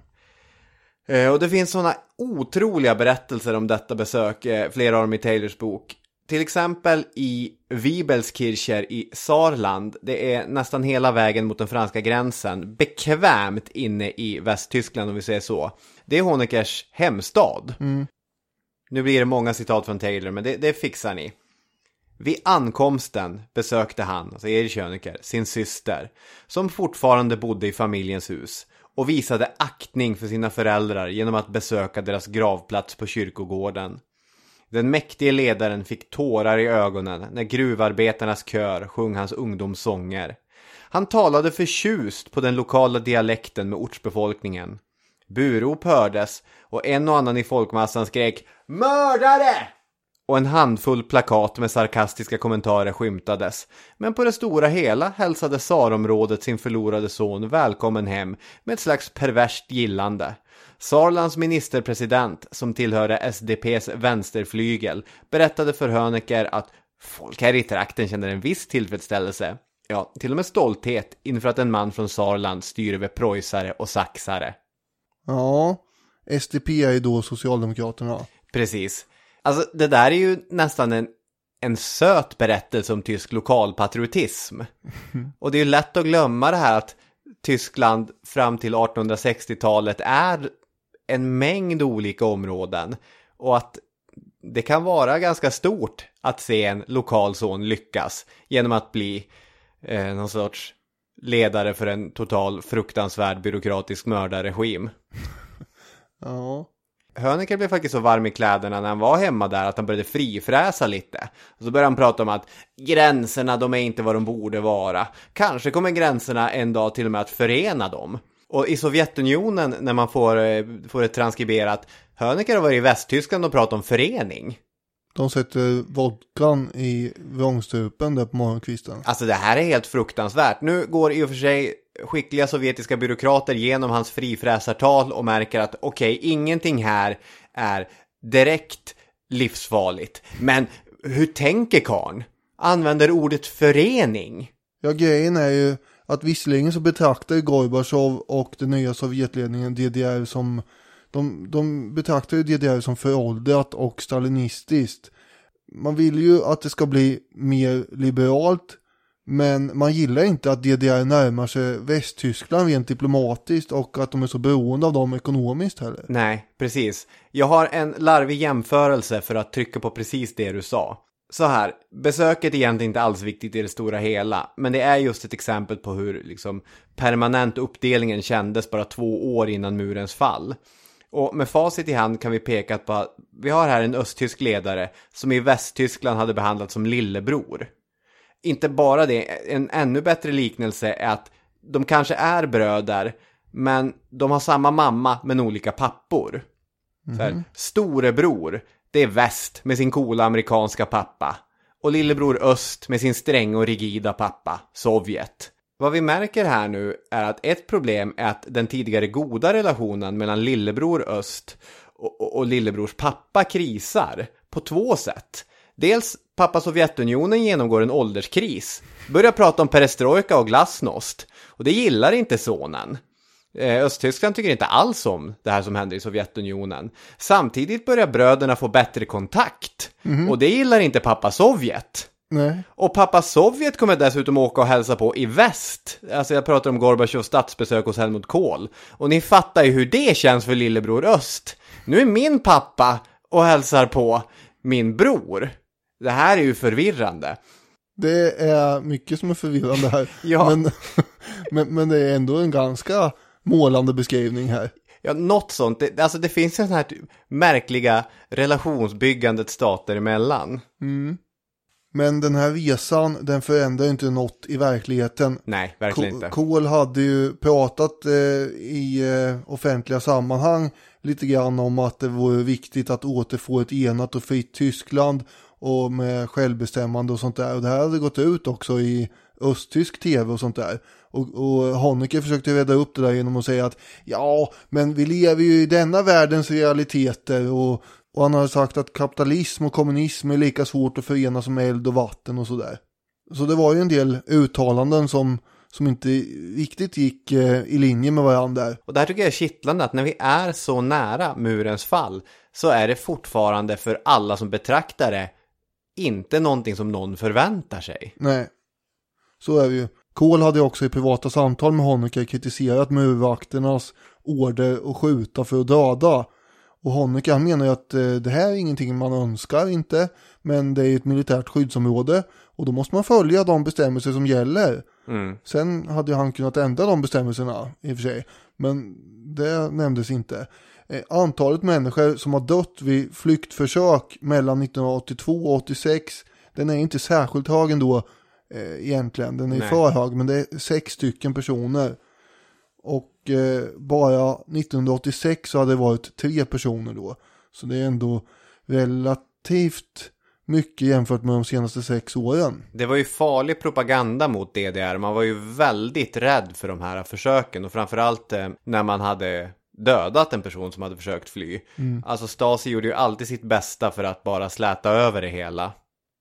Och det finns sådana otroliga berättelser om detta besök, flera av dem i Taylors bok. Till exempel i Wiebelskircher i Saarland, det är nästan hela vägen mot den franska gränsen, bekvämt inne i Västtyskland om vi säger så. Det är Honeckers hemstad. Mm. Nu blir det många citat från Taylor, men det, det fixar ni. Vid ankomsten besökte han, alltså Erich Honecker, sin syster, som fortfarande bodde i familjens hus, och visade aktning för sina föräldrar genom att besöka deras gravplats på kyrkogården. Den mäktige ledaren fick tårar i ögonen när gruvarbetarnas kör sjöng hans ungdomssånger. Han talade förtjust på den lokala dialekten med ortsbefolkningen. Burop hördes och en och annan i folkmassan skrek "Mördare!" och en handfull plakat med sarkastiska kommentarer skymtades. Men på det stora hela hälsade Saarområdet sin förlorade son välkommen hem med ett slags perverst gillande. Saarlands ministerpresident, som tillhörde S D P:s vänsterflygel, berättade för Honecker att folk här i trakten känner en viss tillfredsställelse, ja, till och med stolthet inför att en man från Saarland styr över preussare och saxare. Ja, S D P är ju då Socialdemokraterna. Precis. Alltså det där är ju nästan en, en söt berättelse om tysk lokalpatriotism. Mm. Och det är ju lätt att glömma det här att Tyskland fram till artonhundrasextiotalet är en mängd olika områden. Och att det kan vara ganska stort att se en lokal son lyckas genom att bli eh, någon sorts ledare för en total fruktansvärd byråkratisk mördarregim. Ja. Honecker blev faktiskt så varm i kläderna när han var hemma där att han började frifräsa lite. Och så började han prata om att gränserna, de är inte vad de borde vara. Kanske kommer gränserna en dag till och med att förena dem. Och i Sovjetunionen, när man får, får det transkriberat, Honecker har varit i Västtyskland och pratat om förening. De sätter vodkan i vrångstrupen där på morgonkvisten. Alltså det här är helt fruktansvärt. Nu går i och för sig skickliga sovjetiska byråkrater genom hans frifräsartal och märker att okej, okay, ingenting här är direkt livsfarligt. Men hur tänker karln? Använder ordet förening? Ja, grejen är ju att visserligen så betraktar Gorbachev och den nya Sovjetledningen D D R som de, de betraktar ju D D R som föråldrat och stalinistiskt. Man vill ju att det ska bli mer liberalt, men man gillar inte att D D R närmar sig Västtyskland rent diplomatiskt och att de är så beroende av dem ekonomiskt heller. Nej, precis. Jag har en larvig jämförelse för att trycka på precis det du sa. Så här, besöket är egentligen inte alls viktigt i det stora hela, men det är just ett exempel på hur liksom, permanent uppdelningen kändes bara två år innan murens fall. Och med facit i hand kan vi peka på att vi har här en östtysk ledare som i Västtyskland hade behandlats som lillebror. Inte bara det, en ännu bättre liknelse är att de kanske är bröder, men de har samma mamma men olika pappor. Mm-hmm. Så här, storebror, det är väst med sin coola amerikanska pappa. Och lillebror öst med sin sträng och rigida pappa, Sovjet. Vad vi märker här nu är att ett problem är att den tidigare goda relationen mellan lillebror öst och, och, och lillebrors pappa krisar på två sätt. Dels pappa Sovjetunionen genomgår en ålderskris, börjar prata om perestrojka och glasnost, och det gillar inte sonen. Östtyskland tycker inte alls om det här som händer i Sovjetunionen. Samtidigt börjar bröderna få bättre kontakt, mm-hmm. och det gillar inte pappa Sovjet. Nej. Och pappa Sovjet kommer dessutom åka och hälsa på i väst. Alltså jag pratar om Gorbachevs statsbesök hos Helmut Kohl. Och ni fattar ju hur det känns för lillebror öst. Nu är min pappa och hälsar på min bror. Det här är ju förvirrande. Det är mycket som är förvirrande här. Ja. men, men, men det är ändå en ganska målande beskrivning här. Ja, något sånt. Det, alltså det finns ju sån här typ märkliga relationsbyggandet stater emellan. Mm. Men den här resan, den förändrar inte något i verkligheten. Nej, verkligen inte. Kohl hade ju pratat eh, i eh, offentliga sammanhang lite grann om att det vore viktigt att återfå ett enat och fritt Tyskland och med självbestämmande och sånt där. Och det här hade gått ut också i östtysk tv och sånt där. Och, och Honecker försökte reda upp det där genom att säga att ja, men vi lever ju i denna världens realiteter, och Och han har sagt att kapitalism och kommunism är lika svårt att förena som eld och vatten och sådär. Så det var ju en del uttalanden som, som inte riktigt gick eh, i linje med varandra. Och där tycker jag är kittlande att när vi är så nära murens fall så är det fortfarande för alla som betraktar det inte någonting som någon förväntar sig. Nej, så är det ju. Kohl hade också i privata samtal med Honecker kritiserat murvakternas order att skjuta för att döda. Och Honecker menar ju att eh, det här är ingenting man önskar inte, men det är ett militärt skyddsområde och då måste man följa de bestämmelser som gäller. Mm. Sen hade han kunnat ändra de bestämmelserna i och för sig, men det nämndes inte. Eh, antalet människor som har dött vid flyktförsök mellan nittonhundraåttiotvå och åttiosex, den är inte särskilt hög ändå eh, egentligen. Den är Nej. för hög, men det är sex stycken personer. Och eh, bara nittonhundraåttiosex så hade det varit tre personer då. Så det är ändå relativt mycket jämfört med de senaste sex åren. Det var ju farlig propaganda mot D D R. Man var ju väldigt rädd för de här försöken. Och framförallt eh, när man hade dödat en person som hade försökt fly. Mm. Alltså Stasi gjorde ju alltid sitt bästa för att bara släta över det hela.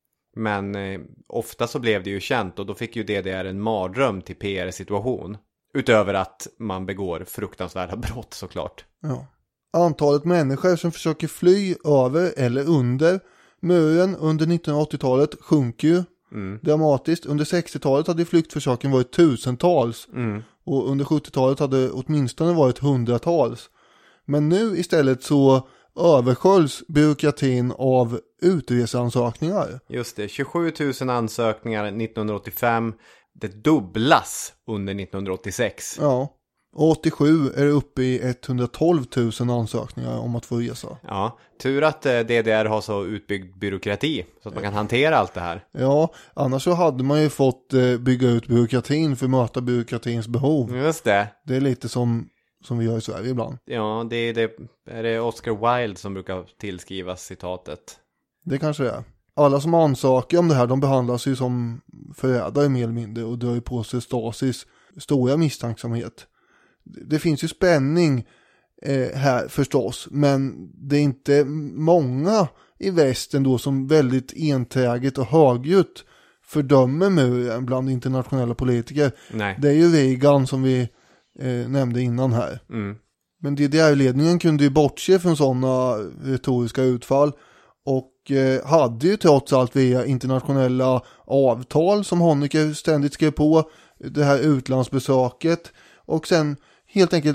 Men eh, ofta så blev det ju känt och då fick ju D D R en mardröm till P R-situation. Utöver att man begår fruktansvärda brott såklart. Ja. Antalet människor som försöker fly över eller under muren under nittonhundraåttiotalet sjunker ju mm. dramatiskt. Under sextiotalet hade flyktförsöken varit tusentals. Mm. Och under sjuttiotalet hade åtminstone varit hundratals. Men nu istället så översköljs byråkratin av utreseansökningar. Just det, tjugosju tusen ansökningar nittonhundraåttiofem. Det dubblas under nittonhundraåttiosex. Ja, och åttiosju är det uppe i etthundratolv tusen ansökningar om att få resa. Ja, tur att D D R har så utbyggd byråkrati så att man kan hantera allt det här. Ja, annars så hade man ju fått bygga ut byråkratin för att möta byråkratins behov. Just det. Det är lite som, som vi gör i Sverige ibland. Ja, det är, det, är det Oscar Wilde som brukar tillskrivas citatet. Det kanske det är. Alla som ansöker om det här, de behandlas ju som förrädare mer eller mindre och drar ju på sig Stasis stora misstänksamhet. Det finns ju spänning eh, här förstås, men det är inte många i västen då som väldigt enträget och högljutt fördömer muren bland internationella politiker. Nej. Det är ju Reagan som vi eh, nämnde innan här. Mm. Men D D R-ledningen kunde ju bortse från sådana retoriska utfall och eh, hade ju trots allt via internationella avtal som Honecker ständigt skrev på, det här utlandsbesöket och sen helt enkelt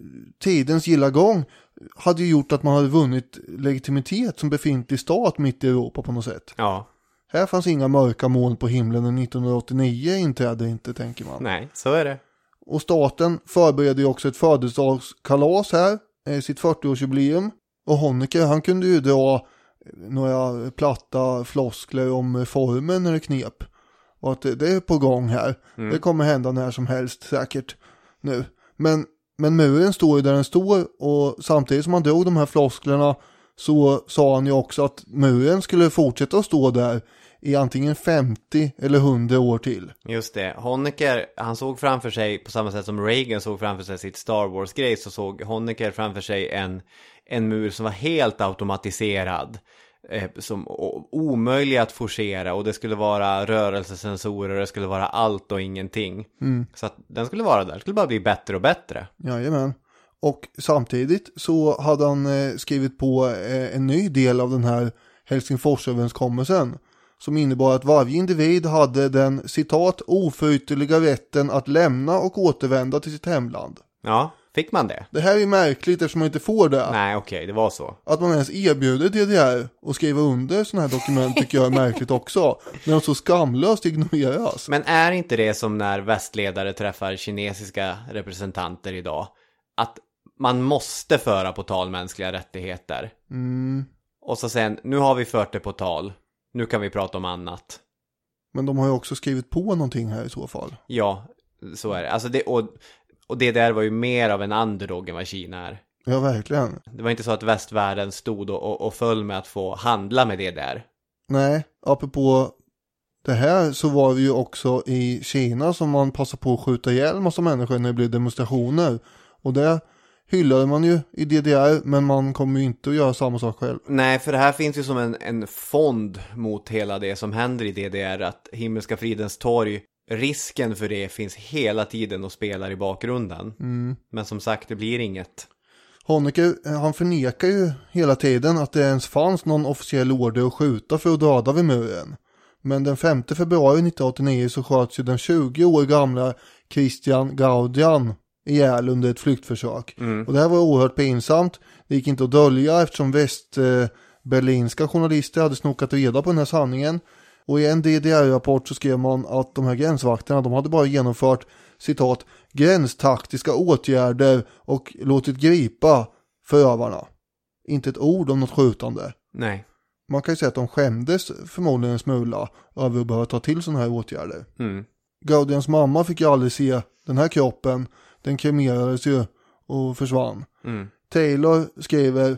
tidens gilla gång hade ju gjort att man hade vunnit legitimitet som befintlig stat mitt i Europa på något sätt. Ja. Här fanns inga mörka moln på himlen och nittonhundraåttionio inträdde inte, tänker man. Nej, så är det. Och staten förberedde ju också ett födelsedagskalas här, sitt fyrtioårsjubileum. Och Honecker, han kunde ju dra några platta floskler om formen när det knep. Och att det är på gång här. Mm. Det kommer hända när som helst säkert nu. Men, men muren står ju där den står och samtidigt som han drog de här flosklerna så sa han ju också att muren skulle fortsätta att stå där i antingen femtio eller hundra år till. Just det. Honecker, han såg framför sig på samma sätt som Reagan såg framför sig sitt Star Wars-grej, så såg Honecker framför sig en, en mur som var helt automatiserad. Eh, som o- omöjlig att forcera och det skulle vara rörelsesensorer och det skulle vara allt och ingenting. Mm. Så att den skulle vara där. Det skulle bara bli bättre och bättre. Jajamän. Och samtidigt så hade han eh, skrivit på eh, en ny del av den här Helsingforsöverenskommelsen som innebar att varje individ hade den, citat, oförytterliga rätten att lämna och återvända till sitt hemland. Ja, fick man det? Det här är märkligt eftersom man inte får det. Nej, okej, okay, det var så. Att man ens erbjuder D D R och skriva under sådana här dokument tycker jag är märkligt också. När de så skamlöst ignoreras. Men är inte det som när västledare träffar kinesiska representanter idag? Att man måste föra på tal mänskliga rättigheter. Mm. Och så sen, nu har vi fört det på tal. Nu kan vi prata om annat. Men de har ju också skrivit på någonting här i så fall. Ja, så är det. Alltså det och, och det där var ju mer av en underdog än vad Kina är. Ja, verkligen. Det var inte så att västvärlden stod och, och, och föll med att få handla med det där. Nej, apropå det här så var det ju också i Kina som man passade på att skjuta ihjäl massa människor när det blev demonstrationer. Och det hyllade man ju i D D R, men man kommer ju inte att göra samma sak själv. Nej, för det här finns ju som en, en fond mot hela det som händer i D D R, att Himmelska fridens torg, risken för det finns hela tiden och spelar i bakgrunden. Mm. Men som sagt, det blir inget. Honecker, han förnekar ju hela tiden att det ens fanns någon officiell order att skjuta för att döda vid muren. Men den femte februari nittonhundraåttionio så sköts ju den tjugo år gamla Christian Gaudian ihjäl under ett flyktförsök. Mm. Och det här var oerhört pinsamt. Det gick inte att dölja eftersom västberlinska journalister hade snokat reda på den här sanningen. Och i en D D R-rapport så skrev man att de här gränsvakterna, de hade bara genomfört, citat, gränstaktiska åtgärder och låtit gripa förövarna. Inte ett ord om något skjutande. Nej. Man kan ju säga att de skämdes förmodligen en smula över att behöva ta till sådana här åtgärder. Mm. Gaudians mamma fick ju aldrig se den här kroppen. Den kremerades ju och försvann. Mm. Taylor skriver: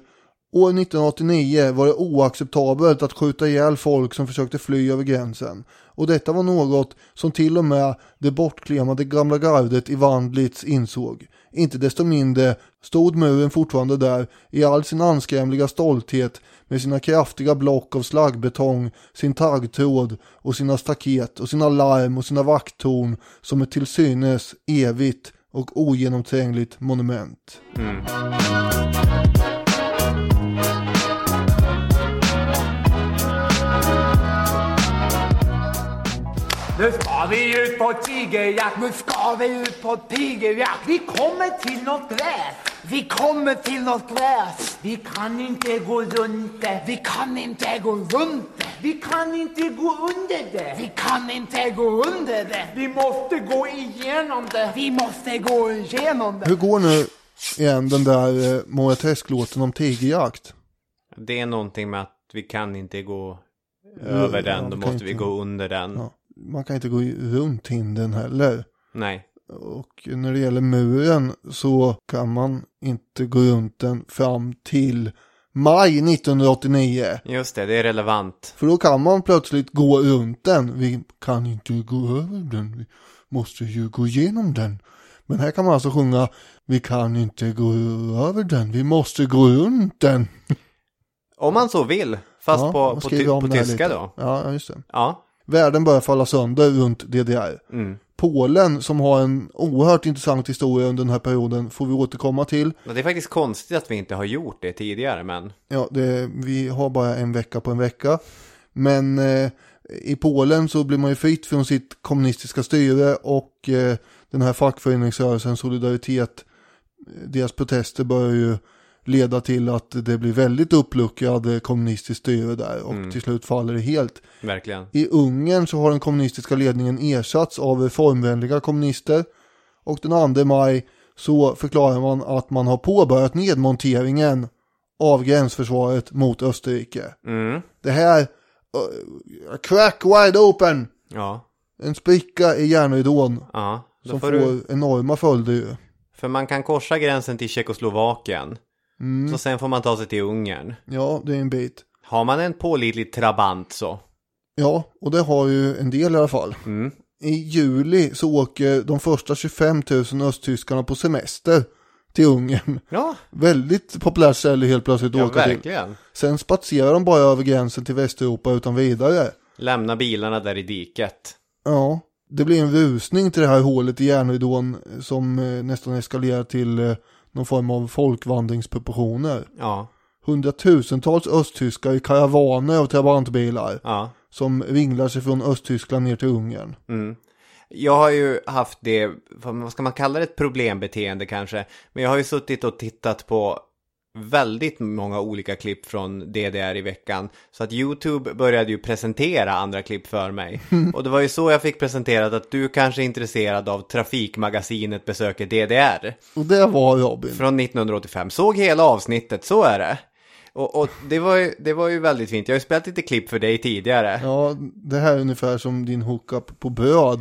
År nittonhundraåttionio var det oacceptabelt att skjuta ihjäl folk som försökte fly över gränsen. Och detta var något som till och med det bortklemade gamla gardet i Wandlitz insåg. Inte desto mindre stod muren fortfarande där i all sin anskrämliga stolthet med sina kraftiga block av slaggbetong, sin taggtråd och sina staket och sina larm och sina vakttorn som ett till synes evigt och ogenomträngligt monument. Mm. Nu ska vi ut på tigerjakt, nu ska vi ut på tigerjakt. Vi kommer till något gräs, vi kommer till något gräs. Vi kan inte gå runt det, vi kan inte gå runt det. Vi kan inte gå under det, vi kan inte gå under det. Vi måste gå igenom det, vi måste gå igenom det. Hur går nu igen den där eh, Moraträsk-låten om tigerjakt? Det är någonting med att vi kan inte gå över den, ja, då måste inte vi gå under den. Ja. Man kan inte gå runt hindren heller. Nej. Och när det gäller muren så kan man inte gå runt den fram till maj nittonhundraåttionio. Just det, det är relevant. För då kan man plötsligt gå runt den. Vi kan inte gå över den, vi måste ju gå igenom den. Men här kan man alltså sjunga: vi kan inte gå över den, vi måste gå runt den. Om man så vill, fast ja, på, på, ty- på tyska då. Ja, just det. Ja. Världen börjar falla sönder runt D D R. Mm. Polen, som har en oerhört intressant historia under den här perioden, får vi återkomma till. Det är faktiskt konstigt att vi inte har gjort det tidigare, men... Ja, det, vi har bara en vecka på en vecka. Men eh, i Polen så blir man ju fritt från sitt kommunistiska styre och eh, den här fackföreningsrörelsen Solidaritet, deras protester börjar ju leda till att det blir väldigt uppluckrad kommunistiskt styre där och mm. till slut faller det helt. Verkligen. I Ungern så har den kommunistiska ledningen ersatts av reformvänliga kommunister och den andra maj så förklarar man att man har påbörjat nedmonteringen av gränsförsvaret mot Österrike. Mm. Det här uh, crack wide open. Ja. En spricka i järnridån. Ja, som får, får du... enorma följder. För man kan korsa gränsen till Tjeckoslovakien. Mm. Så sen får man ta sig till Ungern. Ja, det är en bit. Har man en pålitlig trabant så? Ja, och det har ju en del i alla fall. Mm. I juli så åker de första tjugofem tusen östtyskarna på semester till Ungern. Ja. Väldigt populärt ställe helt plötsligt att ja, åka verkligen. till. Sen spatserar de bara över gränsen till Västeuropa utan vidare. Lämna bilarna där i diket. Ja, det blir en rusning till det här hålet i järnridån som eh, nästan eskalerar till eh, någon form av folkvandringsproportioner. Ja. Hundratusentals östtyskar i karavaner av trabantbilar. Ja. Som ringlar sig från Östtyskland ner till Ungern. Mm. Jag har ju haft det, vad ska man kalla det, ett problembeteende kanske. Men jag har ju suttit och tittat på väldigt många olika klipp från D D R i veckan. Så att YouTube började ju presentera andra klipp för mig. Och det var ju så jag fick presenterat att du kanske är intresserad av Trafikmagasinet besöker D D R. Och det var Robin. Från nittonhundraåttiofem. Såg hela avsnittet, så är det. Och, och det, var ju, det var ju väldigt fint. Jag har ju spelat lite klipp för dig tidigare. Ja, det här är ungefär som din hookup på bröd.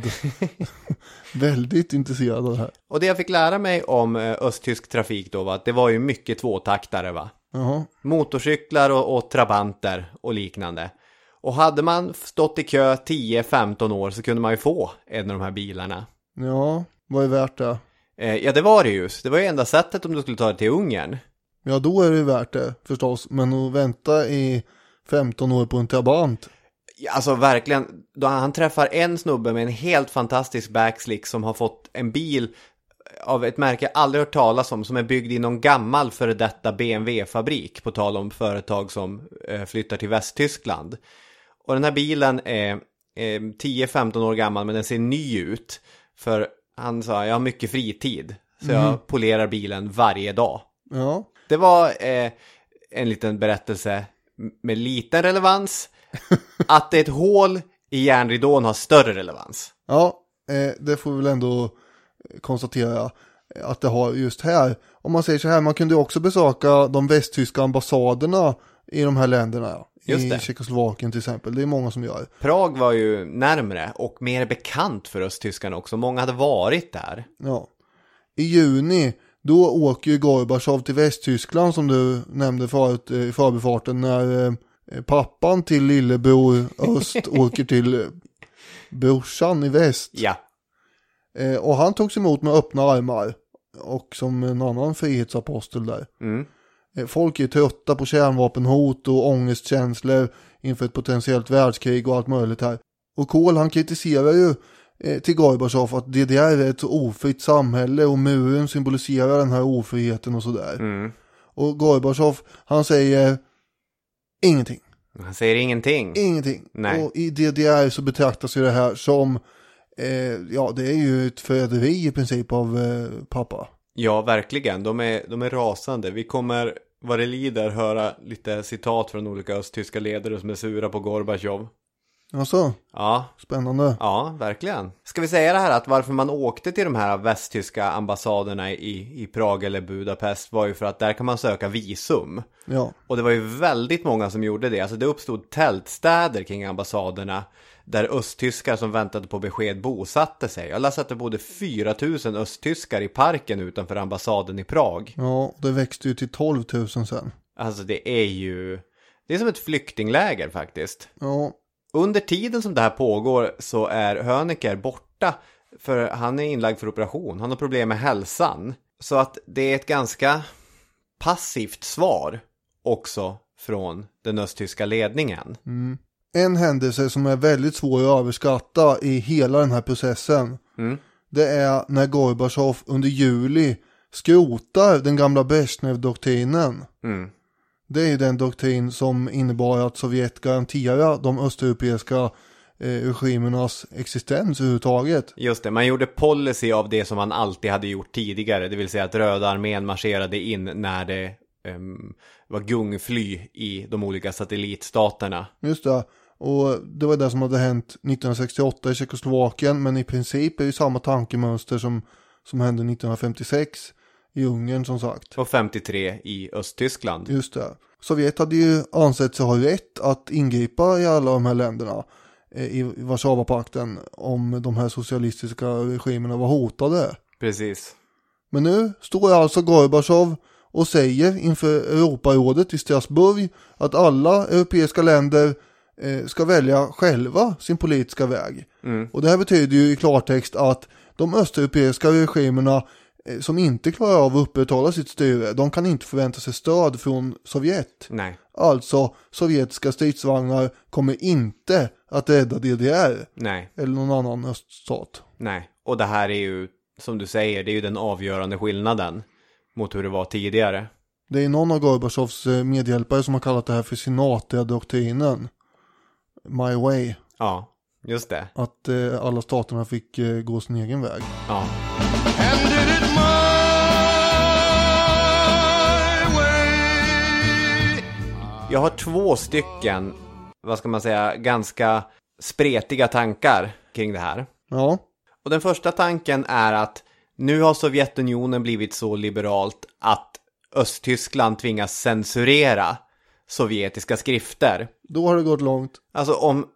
Väldigt intresserad av det här. Och det jag fick lära mig om östtysk trafik då var att det var ju mycket tvåtaktare, va? Uh-huh. Motorcyklar och, och trabanter och liknande. Och hade man stått i kö tio femton år så kunde man ju få en av de här bilarna. Ja, vad är värt det? Eh, ja, det var det just. Det var ju enda sättet om du skulle ta det till Ungern. Ja, då är det värt det förstås. Men att vänta i femton år på en trabant. Ja, alltså verkligen. Då han träffar en snubbe med en helt fantastisk backslick som har fått en bil av ett märke jag aldrig hört talas om, som är byggd i någon gammal före detta B M W-fabrik, på tal om företag som eh, flyttar till Västtyskland. Och den här bilen är eh, tio femton år gammal, men den ser ny ut. För han sa, jag har mycket fritid. Så mm. jag polerar bilen varje dag. Ja. Det var eh, en liten berättelse med liten relevans. Att ett hål i järnridån har större relevans. Ja, eh, det får vi väl ändå konstatera att det har just här. Om man säger så här, man kunde också besöka de västtyska ambassaderna i de här länderna. Just det. I Tjeckoslovakien till exempel. Det är många som gör. Prag var ju närmare och mer bekant för östtyskarna också. Många hade varit där. Ja. I juni Då åker ju Gorbatjov till Västtyskland som du nämnde förut i förbifarten när eh, pappan till lillebror öst åker till brorsan i väst. Ja. Eh, och han togs emot med öppna armar och som en annan frihetsapostel där. Mm. Eh, folk är trötta på kärnvapenhot och ångestkänslor inför ett potentiellt världskrig och allt möjligt här. Och Kohl han kritiserar ju eh, till Gorbatjov att D D R är ett så ofritt samhälle och muren symboliserar den här ofriheten och sådär. Mm. Och Gorbatjov han säger ingenting. Han säger ingenting. Ingenting. Nej. Och i D D R så betraktas ju det här som eh, ja det är ju ett förräderi i princip av eh, pappa. Ja, verkligen. De är, de är rasande. Vi kommer vad det lider höra lite citat från olika östtyska ledare som är sura på Gorbatjov. Alltså, ja. Spännande. Ja, verkligen. Ska vi säga det här att varför man åkte till de här västtyska ambassaderna i, i Prag eller Budapest var ju för att där kan man söka visum. Ja. Och det var ju väldigt många som gjorde det. Alltså det uppstod tältstäder kring ambassaderna där östtyskar som väntade på besked bosatte sig. Jag läste att det bodde fyra tusen östtyskar i parken utanför ambassaden i Prag. Ja, det växte ju till tolv tusen sen. Alltså det är ju... Det är som ett flyktingläger faktiskt. Ja. Under tiden som det här pågår så är Honecker borta för han är inlagd för operation. Han har problem med hälsan. Så att det är ett ganska passivt svar också från den östtyska ledningen. Mm. En händelse som är väldigt svår att överskatta i hela den här processen. Mm. Det är när Gorbatjov under juli skrotar den gamla Brezhnev-doktrinen. Mm. Det är ju den doktrin som innebar att Sovjet garanterar de östeuropeiska eh, regimernas existens överhuvudtaget. Just det, man gjorde policy av det som man alltid hade gjort tidigare. Det vill säga att Röda armén marscherade in när det um, var gungfly i de olika satellitstaterna. Just det, och det var det som hade hänt nittonhundrasextioåtta i Tjeckoslovakien. Men i princip är det samma tankemönster som, som hände nittonhundrafemtiosex i Ungern som sagt. Och femtiotre i Östtyskland. Just det. Sovjet hade ju ansett sig ha rätt att ingripa i alla de här länderna i Warszawapakten om de här socialistiska regimerna var hotade. Precis. Men nu står alltså Gorbatjov och säger inför Europarådet i Strasbourg att alla europeiska länder eh, ska välja själva sin politiska väg. Mm. Och det här betyder ju i klartext att de östeuropeiska regimerna som inte klarar av att upprätthålla sitt styre, de kan inte förvänta sig stöd från Sovjet. Nej. Alltså, sovjetiska stridsvagnar kommer inte att rädda D D R. Nej. Eller någon annan öststat. Nej, och det här är ju, som du säger, det är ju den avgörande skillnaden mot hur det var tidigare. Det är någon av Gorbatjovs medhjälpare som har kallat det här för Sinatra-doktrinen. My way. Ja, just det. Att eh, alla staterna fick eh, gå sin egen väg. Ja. And did it my way. Jag har två stycken, vad ska man säga, ganska spretiga tankar kring det här. Ja. Och den första tanken är att nu har Sovjetunionen blivit så liberalt att Östtyskland tvingas censurera sovjetiska skrifter. Då har det gått långt. Alltså om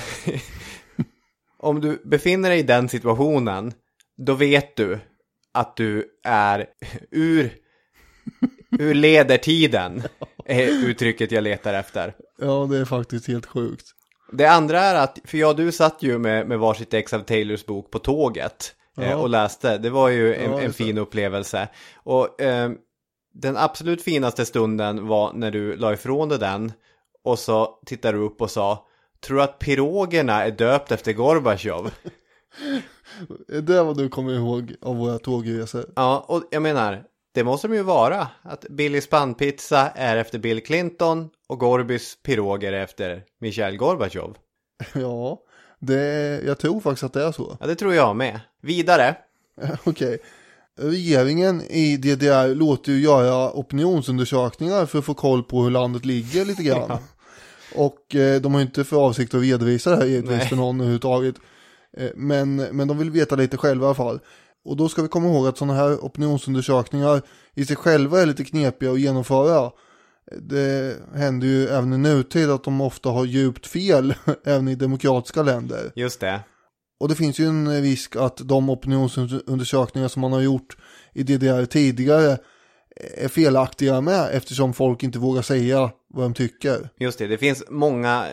om du befinner dig i den situationen, då vet du att du är ur ur ledertiden är uttrycket jag letar efter. Ja, det är faktiskt helt sjukt. Det andra är att, för jag du satt ju med, med varsitt ex av Taylors bok på tåget ja. eh, och läste. Det var ju en, ja, en fin upplevelse. Och eh, den absolut finaste stunden var när du la ifrån dig den och så tittade du upp och sa: tror du att pirogerna är döpt efter Gorbatjov? Det är vad du kommer ihåg av våra tågresor. Ja, och jag menar, det måste de ju vara. Att Billys pannpizza är efter Bill Clinton och Gorbys piroger är efter Mikhail Gorbatjov. Ja, det, jag tror faktiskt att det är så. Ja, det tror jag med. Vidare. Okej. Regeringen i D D R låter ju göra opinionsundersökningar för att få koll på hur landet ligger lite grann. Ja. Och eh, de har ju inte för avsikt att redovisa det här givetvis för någon överhuvudtaget. Eh, men, men de vill veta lite själva i alla fall. Och då ska vi komma ihåg att sådana här opinionsundersökningar i sig själva är lite knepiga att genomföra. Det händer ju även i nutid att de ofta har djupt fel även i demokratiska länder. Just det. Och det finns ju en risk att de opinionsundersökningar som man har gjort i D D R tidigare är felaktiga med, eftersom folk inte vågar säga vad de tycker. Just det, det finns många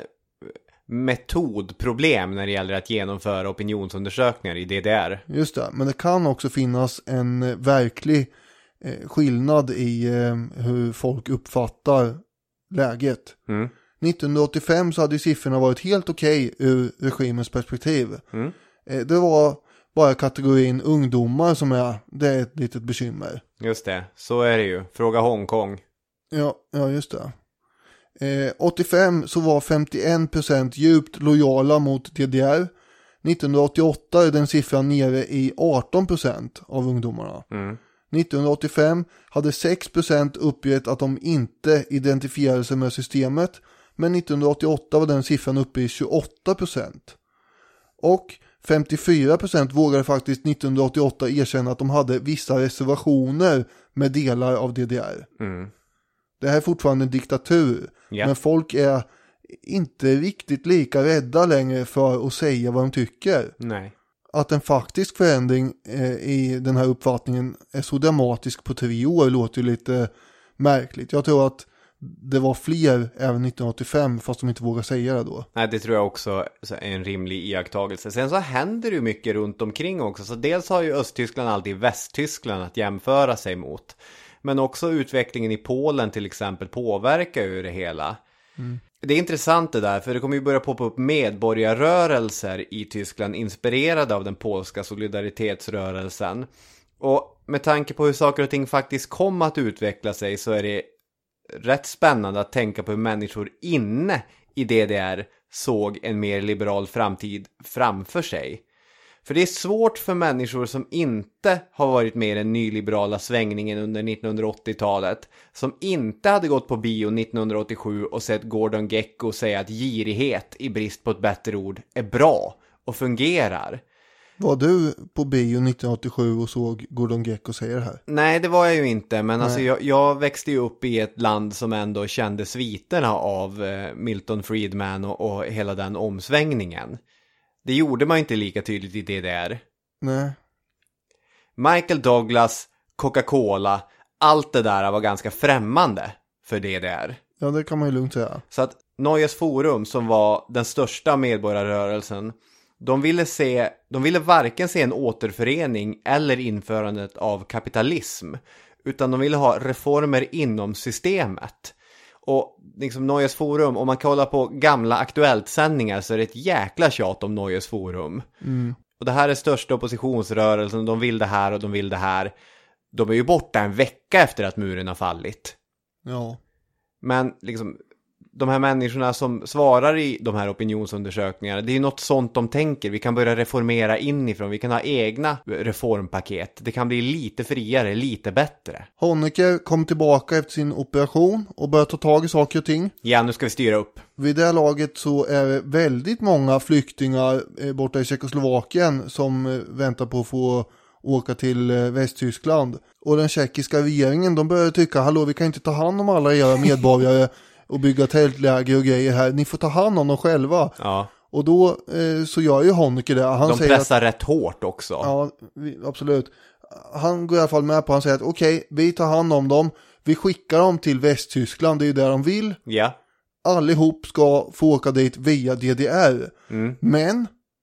metodproblem när det gäller att genomföra opinionsundersökningar i D D R. Just det, men det kan också finnas en verklig eh, skillnad i eh, hur folk uppfattar läget. Mm. nittonhundraåttiofem så hade ju siffrorna varit helt okej ur regimens perspektiv. Mm. Eh, det var bara kategorin ungdomar som är, det är ett litet bekymmer. Just det, så är det ju. Fråga Hongkong. Ja, ja just det. Eh, åttiofem så var femtioen procent djupt lojala mot D D R. nittonhundraåttioåtta är den siffran nere i arton procent av ungdomarna. Mm. nittonhundraåttiofem hade sex procent uppgett att de inte identifierade sig med systemet, men nittonhundraåttioåtta var den siffran uppe i tjugoåtta procent. Och femtiofyra procent vågade faktiskt nittonhundraåttioåtta erkänna att de hade vissa reservationer med delar av D D R. Mm. Det här är fortfarande en diktatur, yeah. men folk är inte riktigt lika rädda längre för att säga vad de tycker. Nej. Att en faktisk förändring eh, i den här uppfattningen är så dramatisk på tre år låter ju lite märkligt. Jag tror att det var fler även nittonhundraåttiofem, fast de inte vågar säga det då. Nej, det tror jag också är en rimlig iakttagelse. Sen så händer det ju mycket runt omkring också. Så dels har ju Östtyskland alltid Västtyskland att jämföra sig mot. Men också utvecklingen i Polen till exempel påverkar ju det hela. Mm. Det är intressant det där, för det kommer ju börja poppa upp medborgarrörelser i Tyskland inspirerade av den polska solidaritetsrörelsen. Och med tanke på hur saker och ting faktiskt kom att utveckla sig så är det rätt spännande att tänka på hur människor inne i D D R såg en mer liberal framtid framför sig. För det är svårt för människor som inte har varit med i den nyliberala svängningen under nittonhundraåttiotalet, som inte hade gått på bio nittonhundraåttiosju och sett Gordon Gekko säga att girighet, i brist på ett bättre ord, är bra och fungerar. Var du på bio nittonhundraåttiosju och såg Gordon Gekko säga det här? Nej, det var jag ju inte, men alltså jag, jag växte ju upp i ett land som ändå kände sviterna av eh, Milton Friedman och, och hela den omsvängningen. Det gjorde man inte lika tydligt i D D R. Nej. Michael Douglas, Coca-Cola, allt det där var ganska främmande för D D R. Ja, det kan man ju lugnt säga. Så att Neues Forum, som var den största medborgarrörelsen, de ville se, de ville varken se en återförening eller införandet av kapitalism, utan de ville ha reformer inom systemet. Och liksom Neues Forum, om man kollar på gamla Aktuellt-sändningar så är det ett jäkla tjat om Neues Forum. Mm. Och det här är största oppositionsrörelsen, de vill det här och de vill det här. De är ju borta en vecka efter att muren har fallit. Ja. Men liksom, de här människorna som svarar i de här opinionsundersökningarna, det är ju något sånt de tänker. Vi kan börja reformera inifrån, vi kan ha egna reformpaket. Det kan bli lite friare, lite bättre. Honecker kom tillbaka efter sin operation och började ta tag i saker och ting. Ja, nu ska vi styra upp. Vid det här laget så är det väldigt många flyktingar borta i Tjeckoslovakien som väntar på att få åka till Västtyskland. Och den tjeckiska regeringen, de börjar tycka, hallå, vi kan inte ta hand om alla era medborgare och bygga tältläger och grejer här. Ni får ta hand om dem själva. Ja. Och då eh, så gör ju Honecker det. Han de säger pressar att, rätt hårt också. Ja, vi, absolut. Han går i alla fall med på, han säger att okej, okay, vi tar hand om dem. Vi skickar dem till Västtyskland, det är ju där de vill. Ja. Allihop ska få åka dit via D D R. Mm. Men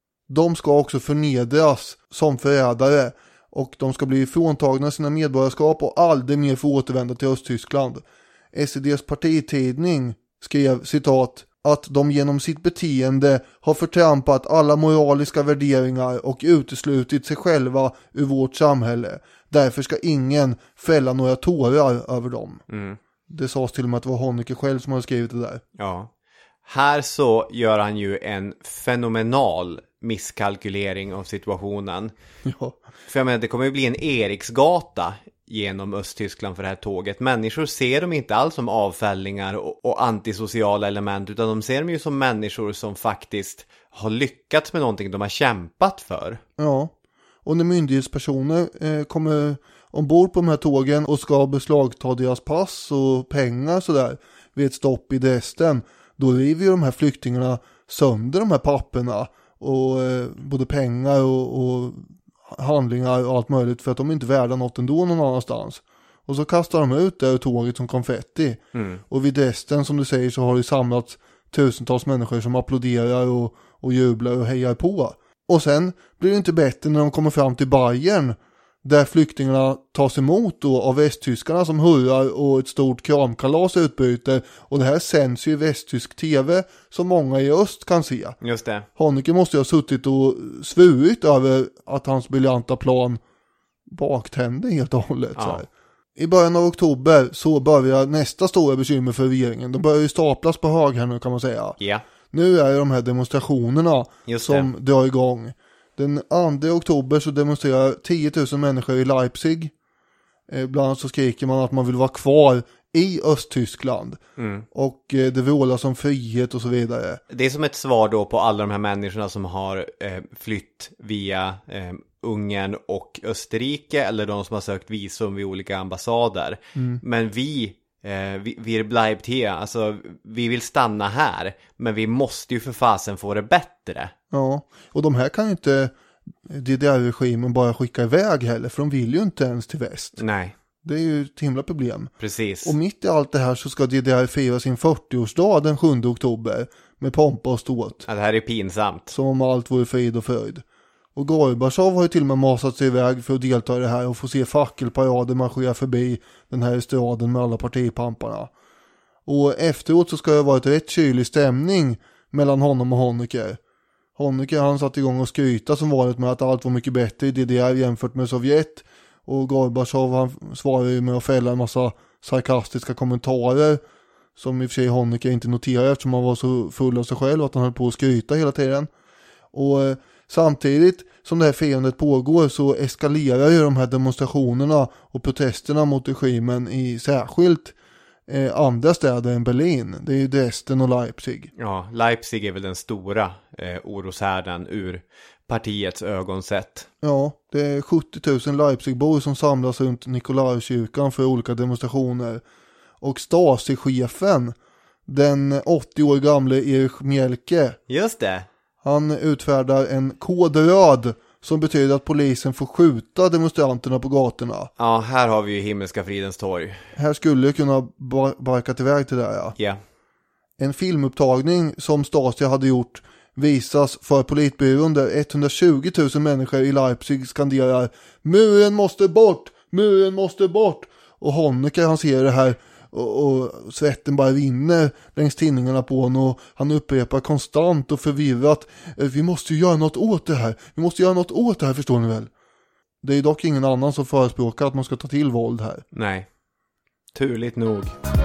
de ska också förnedras som förrädare. Och de ska bli fråntagna sina medborgarskap och aldrig mer få återvända till Östtyskland. S E D:s partitidning skrev, citat, att de genom sitt beteende har förtrampat alla moraliska värderingar och uteslutit sig själva ur vårt samhälle. Därför ska ingen fälla några tårar över dem. Mm. Det sades till och med att det var Honecker själv som hade skrivit det där. Ja. Här så gör han ju en fenomenal misskalkylering av situationen. Ja. För jag menar, det kommer ju bli en Eriksgata genom Östtyskland för det här tåget. Människor ser dem inte alls som avfällingar och, och antisociala element, utan de ser dem ju som människor som faktiskt har lyckats med någonting de har kämpat för. Ja, och när myndighetspersoner eh, kommer ombord på de här tågen och ska beslagta deras pass och pengar sådär vid ett stopp i Dresden, då river ju de här flyktingarna sönder de här papperna och eh, både pengar och, och handlingar och allt möjligt för att de är inte värda något ändå någon annanstans. Och så kastar de ut det ur tåget som konfetti. Mm. Och vid Dresden, som du säger, så har det samlats tusentals människor som applåderar och, och jublar och hejar på. Och sen blir det inte bättre när de kommer fram till Bayern, där flyktingarna tas emot då av västtyskarna som hurrar och ett stort kramkalas utbyter. Och det här sänds ju i västtysk tv som många i öst kan se. Just det. Honecker måste ju ha suttit och svurit över att hans briljanta plan baktände helt och hållet. Ja. Så här. I början av oktober så börjar nästa stora bekymmer för regeringen. De börjar ju staplas på hög här nu, kan man säga. Ja. Nu är det de här demonstrationerna som drar igång. Den andra oktober så demonstrerar tio tusen människor i Leipzig. Eh, bland annat så skriker man att man vill vara kvar i Östtyskland. Mm. Och eh, det vrålas om frihet och så vidare. Det är som ett svar då på alla de här människorna som har eh, flytt via eh, Ungern och Österrike, eller de som har sökt visum vid olika ambassader. Mm. Men vi, eh, vi, vi bleibt här, alltså vi vill stanna här, men vi måste ju för fasen få det bättre. Ja, och de här kan ju inte D D R-regimen bara skicka iväg heller, för de vill ju inte ens till väst. Nej. Det är ju ett himla problem. Precis. Och mitt i allt det här så ska D D R fira sin fyrtioårsdag den sjunde oktober med pompa och ståt. Ja, det här är pinsamt. Som om allt vore frid och fröjd. Och Gorbachev har ju till och med masat sig iväg för att delta i det här och få se fackelparader marschera förbi den här staden med alla partipamparna. Och efteråt så ska det vara ett rätt kylig stämning mellan honom och Honecker. Honecker, han satt igång och skryta som vanligt med att allt var mycket bättre i D D R jämfört med Sovjet. Och Gorbachev, han svarade ju med att fälla en massa sarkastiska kommentarer som i och för sig Honecker inte noterade eftersom han var så full av sig själv att han höll på att skryta hela tiden. Och eh, samtidigt som det här firandet pågår så eskalerar ju de här demonstrationerna och protesterna mot regimen i särskilt eh, andra städer än Berlin. Det är ju Dresden och Leipzig. Ja, Leipzig är väl den stora eh, oroshärden ur partiets ögonsett. Ja, det är sjuttio tusen Leipzigbor som samlas runt Nikolaikyrkan för olika demonstrationer. Och Stasi-chefen, den åttio år gamle Erich Mielke. Just det. Han utfärdar en kod röd som betyder att polisen får skjuta demonstranterna på gatorna. Ja, här har vi ju Himmelska fridens torg. Här skulle jag kunna bar- barkat iväg till det här, ja. Yeah. En filmupptagning som Stasi hade gjort visas för politbyrån där etthundratjugo tusen människor i Leipzig skanderar muren måste bort, muren måste bort. Och Honecker, han ser det här och, och svetten bara rinner längs tinningarna på honom och han upprepar konstant och förvirrat: vi måste ju göra något åt det här, vi måste göra något åt det här, förstår ni väl? Det är dock ingen annan som förespråkar att man ska ta till våld här. Nej, turligt nog.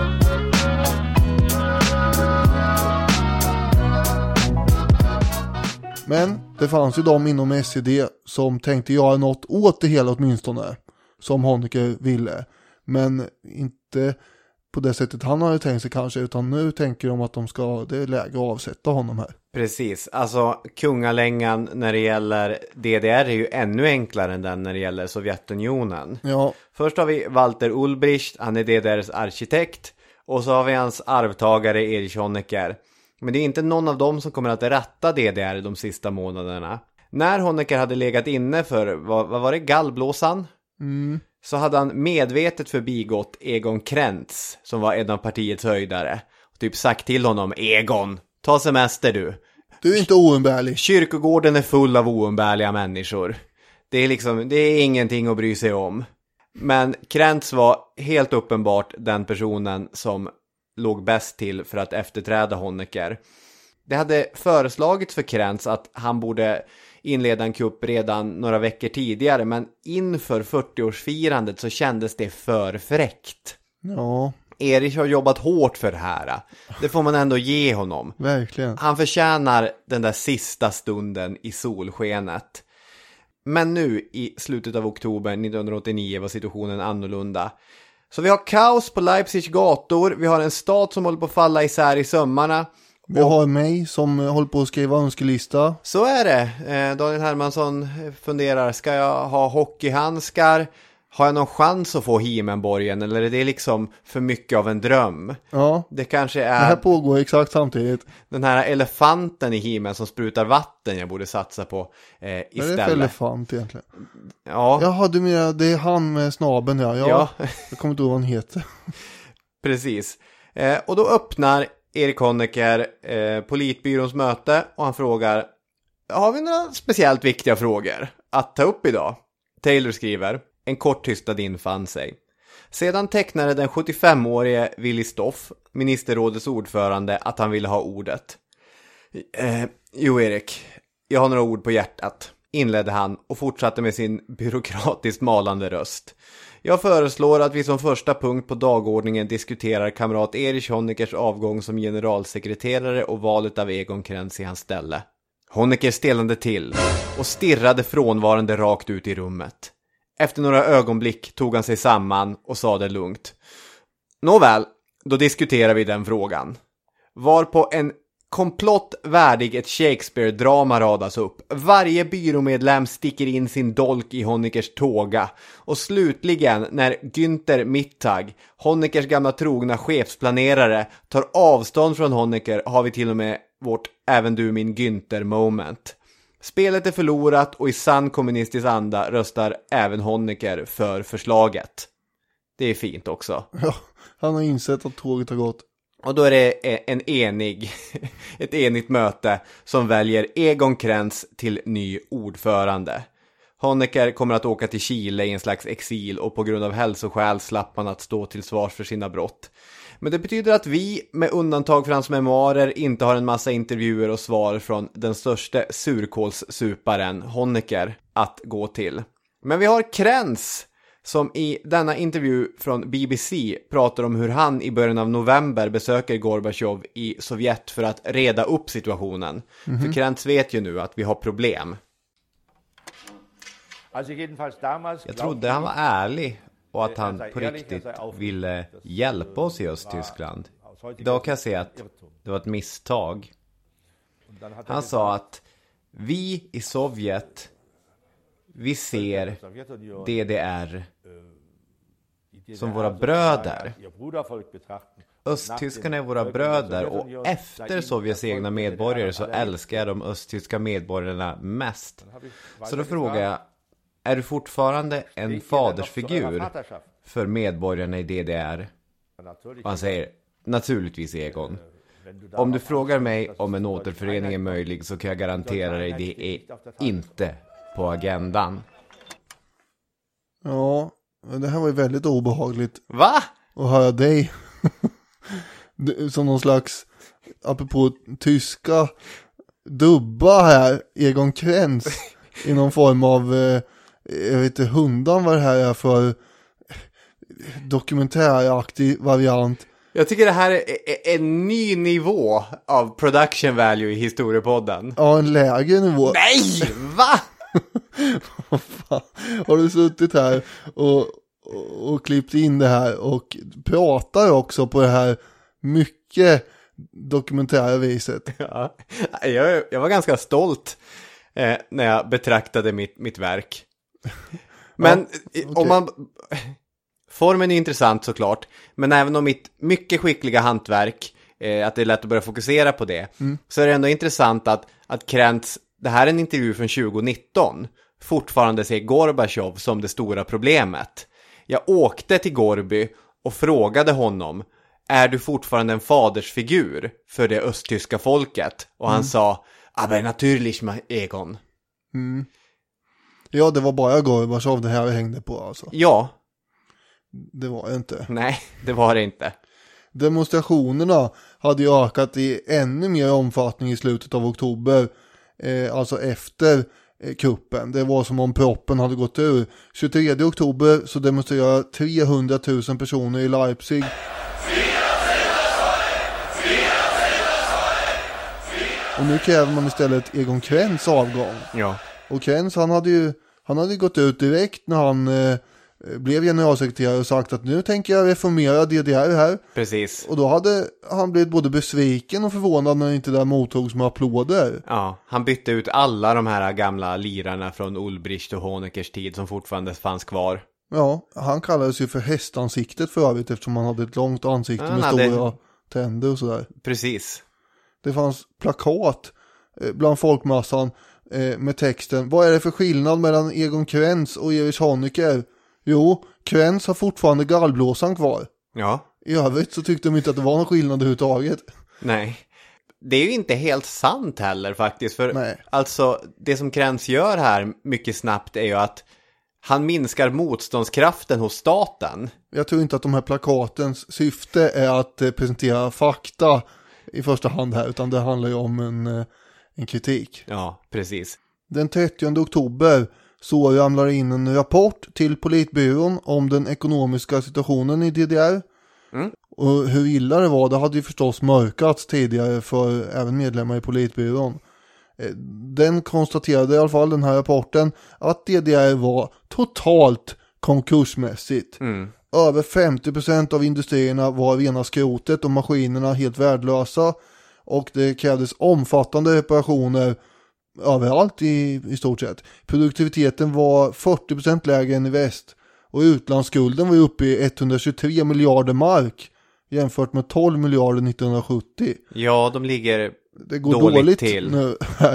Men det fanns ju de inom S E D som tänkte göra något åt det hela åtminstone, som Honecker ville. Men inte på det sättet han hade tänkt sig kanske, utan nu tänker de att de ska, det är läge att avsätta honom här. Precis, alltså kungalängan när det gäller D D R är ju ännu enklare än den när det gäller Sovjetunionen. Ja. Först har vi Walter Ulbricht, han är D D R:s arkitekt, och så har vi hans arvtagare Erich Honecker. Men det är inte någon av dem som kommer att ratta D D R de sista månaderna. När Honecker hade legat inne för, vad, vad var det, gallblåsan? Mm. Så hade han medvetet förbigått Egon Krenz, som var en av partiets höjdare. Och typ sagt till honom: Egon, ta semester du. Du är inte oumbärlig. Kyrkogården är full av oumbärliga människor. Det är liksom, det är ingenting att bry sig om. Men Krenz var helt uppenbart den personen som låg bäst till för att efterträda Honecker. Det hade föreslagits för Krenz att han borde inleda en kupp redan några veckor tidigare, men inför fyrtioårsfirandet så kändes det för fräckt. Ja. Erich har jobbat hårt för det här. Det får man ändå ge honom. Verkligen. Han förtjänar den där sista stunden i solskenet. Men nu i slutet av oktober nittonhundraåttionio var situationen annorlunda. Så vi har kaos på Leipzigs gator. Vi har en stad som håller på att falla isär i sömmarna. Vi har mig som håller på att skriva önskelista. Så är det. Eh, Daniel Hermansson funderar, ska jag ha hockeyhandskar? har jag någon chans att få He-Man-borgen, eller är det liksom för mycket av en dröm? Ja, det kanske är... Det här pågår exakt samtidigt. Den här elefanten i He-Man som sprutar vatten jag borde satsa på eh, istället. Vad är det för elefant egentligen? Ja. Jaha, du menar, det är han med snabeln, ja. ja. Ja. Jag kommer inte ihåg vad han heter. Precis. Eh, och då öppnar Erik Honecker eh, politbyråns möte och han frågar: har vi några speciellt viktiga frågor att ta upp idag? Taylor skriver: en kort tystnad infann sig. Sedan tecknade den sjuttiofemårige Willy Stoff, ministerrådets ordförande, att han ville ha ordet. Eh, jo Erik, jag har några ord på hjärtat, inledde han och fortsatte med sin byråkratiskt malande röst. Jag föreslår att vi som första punkt på dagordningen diskuterar kamrat Erich Honeckers avgång som generalsekreterare och valet av Egon Krenz i hans ställe. Honecker stelnade till och stirrade frånvarande rakt ut i rummet. Efter några ögonblick tog han sig samman och sa det lugnt: nåväl, då diskuterar vi den frågan. Varpå en komplott värdig ett Shakespeare-drama radas upp. Varje byråmedlem sticker in sin dolk i Honeckers tåga. Och slutligen, när Günther Mittag, Honeckers gamla trogna chefsplanerare, tar avstånd från Honecker, har vi till och med vårt även du min Günther-moment. Spelet är förlorat och i sann kommunistisk anda röstar även Honecker för förslaget. Det är fint också. Ja, han har insett att tåget har gått. Och då är det en enig, ett enigt möte som väljer Egon Krenz till ny ordförande. Honecker kommer att åka till Chile i en slags exil och på grund av hälsoskäl slapp han att stå till svars för sina brott. Men det betyder att vi, med undantag för hans memoarer, inte har en massa intervjuer och svar från den största surkålssuparen, Honecker, att gå till. Men vi har Krenz, som i denna intervju från B B C pratar om hur han i början av november besöker Gorbachev i Sovjet för att reda upp situationen. Mm-hmm. För Krenz vet ju nu att vi har problem. Jag trodde han var ärlig och att han på riktigt ville hjälpa oss i Östtyskland. Idag kan jag se att det var ett misstag. Han sa att vi i Sovjet, vi ser D D R som våra bröder. Östtyskarna är våra bröder och efter Sovjets egna medborgare så älskar jag de östtyska medborgarna mest. Så då frågar jag, är du fortfarande en fadersfigur för medborgarna i D D R? Och han säger, naturligtvis Egon. Om du frågar mig om en återförening är möjlig så kan jag garantera dig det är inte på agendan. Ja, det här var ju väldigt obehagligt. Va? Att höra dig som någon slags, apropå tyska, dubba här, Egon Krenz i någon form av, eh, jag vet inte, hundan vad det här är för dokumentäraktig variant. Jag tycker det här är en ny nivå av production value i historiepodden. Ja, en lägre nivå. Nej, va? Vad fan? Har du suttit här och, och, och klippt in det här och pratar också på det här mycket dokumentära viset? Ja, jag, jag var ganska stolt eh, när jag betraktade mitt, mitt verk. Men ja, okay. om man... Formen är intressant såklart, men även om mitt mycket skickliga hantverk, eh, att det är lätt att börja fokusera på det, mm. så är det ändå intressant att, att Krenz, det här är en intervju från tjugo nitton, fortfarande ser Gorbachev som det stora problemet. Jag åkte till Gorby och frågade honom, är du fortfarande en fadersfigur för det östtyska folket? Och han mm. sa, aber natürlich, Egon. Mm. Ja, det var bara Gorbachev det här hängde på alltså. Ja. Det var det inte. Nej, det var det inte. Demonstrationerna hade ju ökat i ännu mer omfattning i slutet av oktober. Eh, alltså efter eh, kuppen. Det var som om proppen hade gått ur. tjugotredje oktober så demonstrerade trehundratusen personer i Leipzig. Och nu kräver man istället Egon Krenz avgång. Ja. Och Krenz, han hade ju han hade gått ut direkt när han... Eh, blev generalsekreterare och sagt att nu tänker jag reformera D D R här. Precis. Och då hade han blivit både besviken och förvånad när inte där mottogs med applåder. Ja, han bytte ut alla de här gamla lirarna från Ulbricht och Honeckers tid som fortfarande fanns kvar. Ja, han kallades ju för hästansiktet för övrigt eftersom han hade ett långt ansikte Ja, med hade... stora tänder och sådär. Precis. Det fanns plakat eh, bland folkmassan eh, med texten: vad är det för skillnad mellan Egon Krenz och Erich Honecker? Jo, Krenz har fortfarande gallblåsan kvar. Ja. I övrigt så tyckte de inte att det var någon skillnad överhuvudtaget. Nej. Det är ju inte helt sant heller faktiskt. För Nej. alltså det som Krenz gör här mycket snabbt är ju att han minskar motståndskraften hos staten. Jag tror inte att de här plakatens syfte är att eh, presentera fakta i första hand här, utan det handlar ju om en, eh, en kritik. Ja, precis. Den trettionde oktober så ramlar in en rapport till politbyrån om den ekonomiska situationen i D D R. Mm. Och hur illa det var, det hade ju förstås mörkats tidigare för även medlemmar i politbyrån. Den konstaterade i alla fall, den här rapporten, att D D R var totalt konkursmässigt. Mm. Över femtio procent av industrierna var rena skrotet och maskinerna helt värdelösa. Och det krävdes omfattande reparationer överallt i, i stort sett. Produktiviteten var fyrtio procent lägre än i väst. Och utlandsskulden var uppe i etthundratjugotre miljarder mark jämfört med tolv miljarder nittonhundrasjuttio. Ja, de ligger det går dåligt, dåligt till. Nu.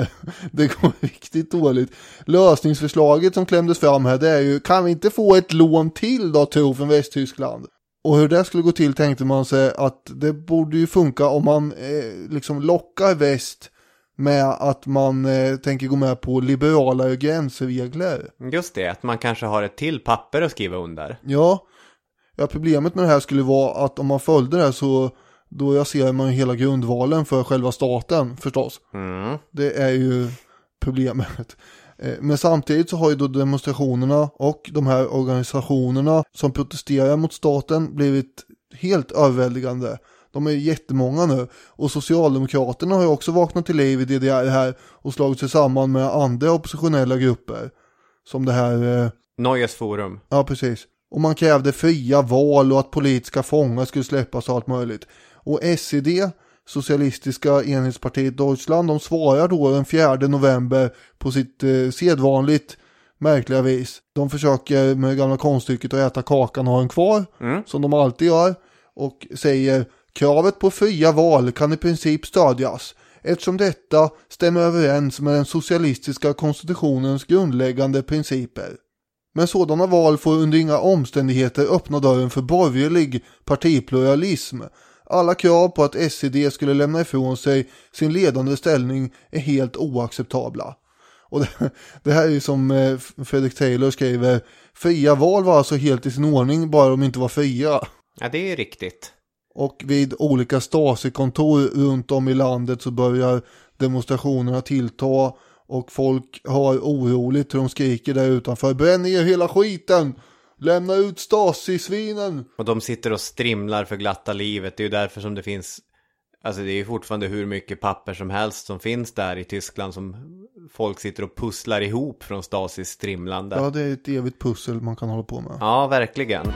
Det går riktigt dåligt. Lösningsförslaget som klämdes fram här, det är ju: kan vi inte få ett lån till då, tro, från Västtyskland? Och hur det skulle gå till tänkte man sig att det borde ju funka om man eh, liksom lockar väst med att man eh, tänker gå med på liberalare gränsregler. Just det, att man kanske har ett till papper att skriva under. Ja, ja, problemet med det här skulle vara att om man följde det här så då raserar man ju hela grundvalen för själva staten förstås. Mm. Det är ju problemet. Men samtidigt så har ju då demonstrationerna och de här organisationerna som protesterar mot staten blivit helt överväldigande. De är jättemånga nu. Och Socialdemokraterna har ju också vaknat till liv i D D R här och slagit sig samman med andra oppositionella grupper. Som det här... Eh... Neues Forum. Ja, precis. Och man krävde fria val och att politiska fångar skulle släppas och allt möjligt. Och S E D, Socialistiska enhetspartiet Deutschland, de svarar då den fjärde november på sitt eh, sedvanligt märkliga vis. De försöker med gamla konststycket att äta kakan och ha den kvar, mm. som de alltid gör. Och säger: kravet på fria val kan i princip stödjas, eftersom detta stämmer överens med den socialistiska konstitutionens grundläggande principer. Men sådana val får under inga omständigheter öppna dörren för borgerlig partipluralism. Alla krav på att S E D skulle lämna ifrån sig sin ledande ställning är helt oacceptabla. Och det, det här är ju som eh, Fredrik Taylor skriver: fria val var alltså helt i sin ordning, bara de inte var fria. Ja, det är ju riktigt. Och vid olika Stasi-kontor runt om i landet så börjar demonstrationerna tillta. Och folk har oroligt hur de skriker där utanför: bränn ner hela skiten! Lämna ut Stasi-svinen! Och de sitter och strimlar för glatta livet. Det är ju därför som det finns... Alltså det är ju fortfarande hur mycket papper som helst som finns där i Tyskland som folk sitter och pusslar ihop från Stasis strimlande. Ja, det är ett evigt pussel man kan hålla på med. Ja, verkligen.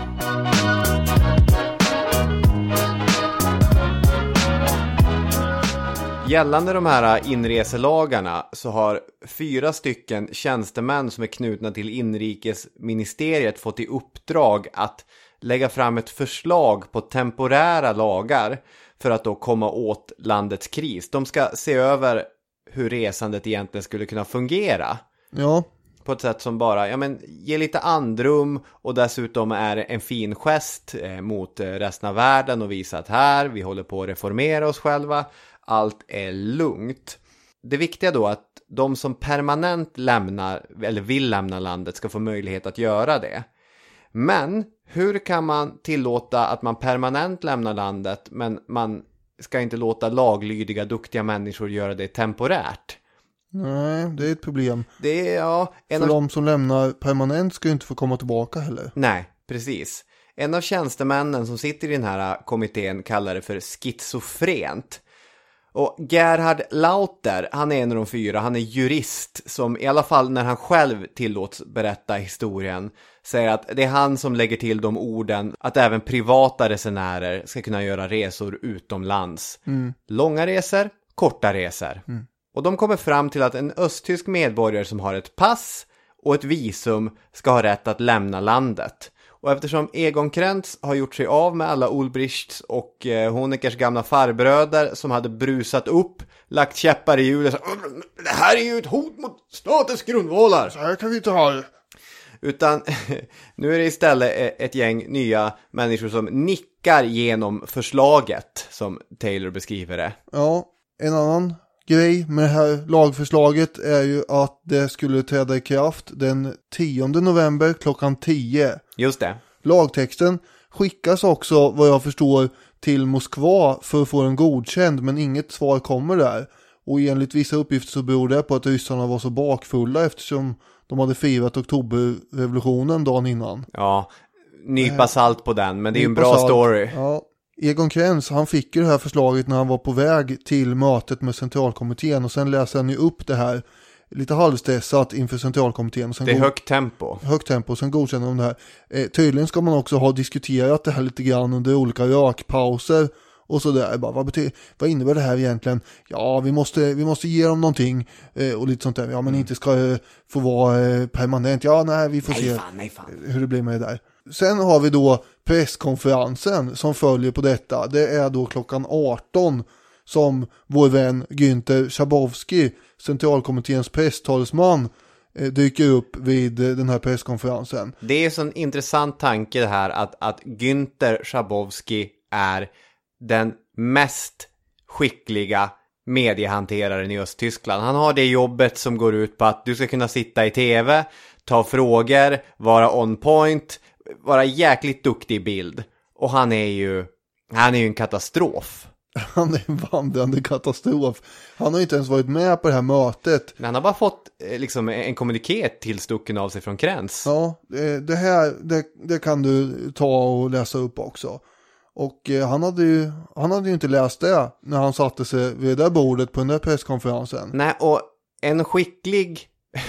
Gällande de här inreselagarna så har fyra stycken tjänstemän som är knutna till inrikesministeriet fått i uppdrag att lägga fram ett förslag på temporära lagar för att då komma åt landets kris. De ska se över hur resandet egentligen skulle kunna fungera. Ja. På ett sätt som bara ja, men, ger lite andrum och dessutom är en fin gest eh, mot resten av världen och visa att här, vi håller på att reformera oss själva. Allt är lugnt. Det viktiga då är att de som permanent lämnar eller vill lämna landet ska få möjlighet att göra det. Men hur kan man tillåta att man permanent lämnar landet men man ska inte låta laglydiga, duktiga människor göra det temporärt? Nej, det är ett problem. Det är, ja, en För av... de som lämnar permanent ska ju inte få komma tillbaka heller. Nej, precis. En av tjänstemännen som sitter i den här kommittén kallar det för schizofrent. Och Gerhard Lauter, han är en av de fyra, han är jurist som i alla fall när han själv tillåts berätta historien säger att det är han som lägger till de orden att även privata resenärer ska kunna göra resor utomlands. Mm. Långa resor, korta resor. Mm. Och de kommer fram till att en östtysk medborgare som har ett pass och ett visum ska ha rätt att lämna landet. Och eftersom Egon Krenz har gjort sig av med alla Ulbrichts och eh, Honeckers gamla farbröder som hade brusat upp, lagt käppar i hjulet, så, det här är ju ett hot mot statens grundvalar. Så här kan vi inte ha det. Utan nu är det istället ett gäng nya människor som nickar genom förslaget, som Taylor beskriver det. Ja, en annan grej med det här lagförslaget är ju att det skulle träda i kraft den tionde november klockan tio. Just det. Lagtexten skickas också, vad jag förstår, till Moskva för att få den godkänd, men inget svar kommer där. Och enligt vissa uppgifter så beror det på att ryssarna var så bakfulla eftersom de hade firat oktoberrevolutionen dagen innan. Ja, nypa salt på den, men det är ju en bra salt. story. Ja. Egon Krenz, han fick ju det här förslaget när han var på väg till mötet med centralkommittén, och sen läser han ju upp det här lite halvstressat inför centralkommittén. Sen det är god... högt tempo. Högt tempo, sen godkänner de det här. Eh, tydligen ska man också ha diskuterat det här lite grann under olika rökpauser och sådär. Bara, vad, betyder, vad innebär det här egentligen? Ja, vi måste, vi måste ge dem någonting eh, och lite sånt där. Ja, men inte ska eh, få vara eh, permanent. Ja, nej, vi får nej, se fan, nej, fan. hur det blir med det där. Sen har vi då presskonferensen som följer på detta. Det är då klockan arton som vår vän Günther Schabowski, centralkommitténs presstalesman, eh, dyker upp vid eh, den här presskonferensen. Det är en sån intressant tanke det här att, att Günther Schabowski är den mest skickliga mediehanteraren i Östtyskland. Han har det jobbet som går ut på att du ska kunna sitta i tv, ta frågor, vara on point, vara jäkligt duktig i bild. Och han är ju han är ju en katastrof. Han är en vandrande katastrof. Han har inte ens varit med på det här mötet. Men han har bara fått liksom en kommuniké tillstucken av sig från Krenz. Ja, det här det, det kan du ta och läsa upp också. Och eh, han hade ju han hade ju inte läst det när han satte sig vid det där bordet på den där presskonferensen. Nej, och en skicklig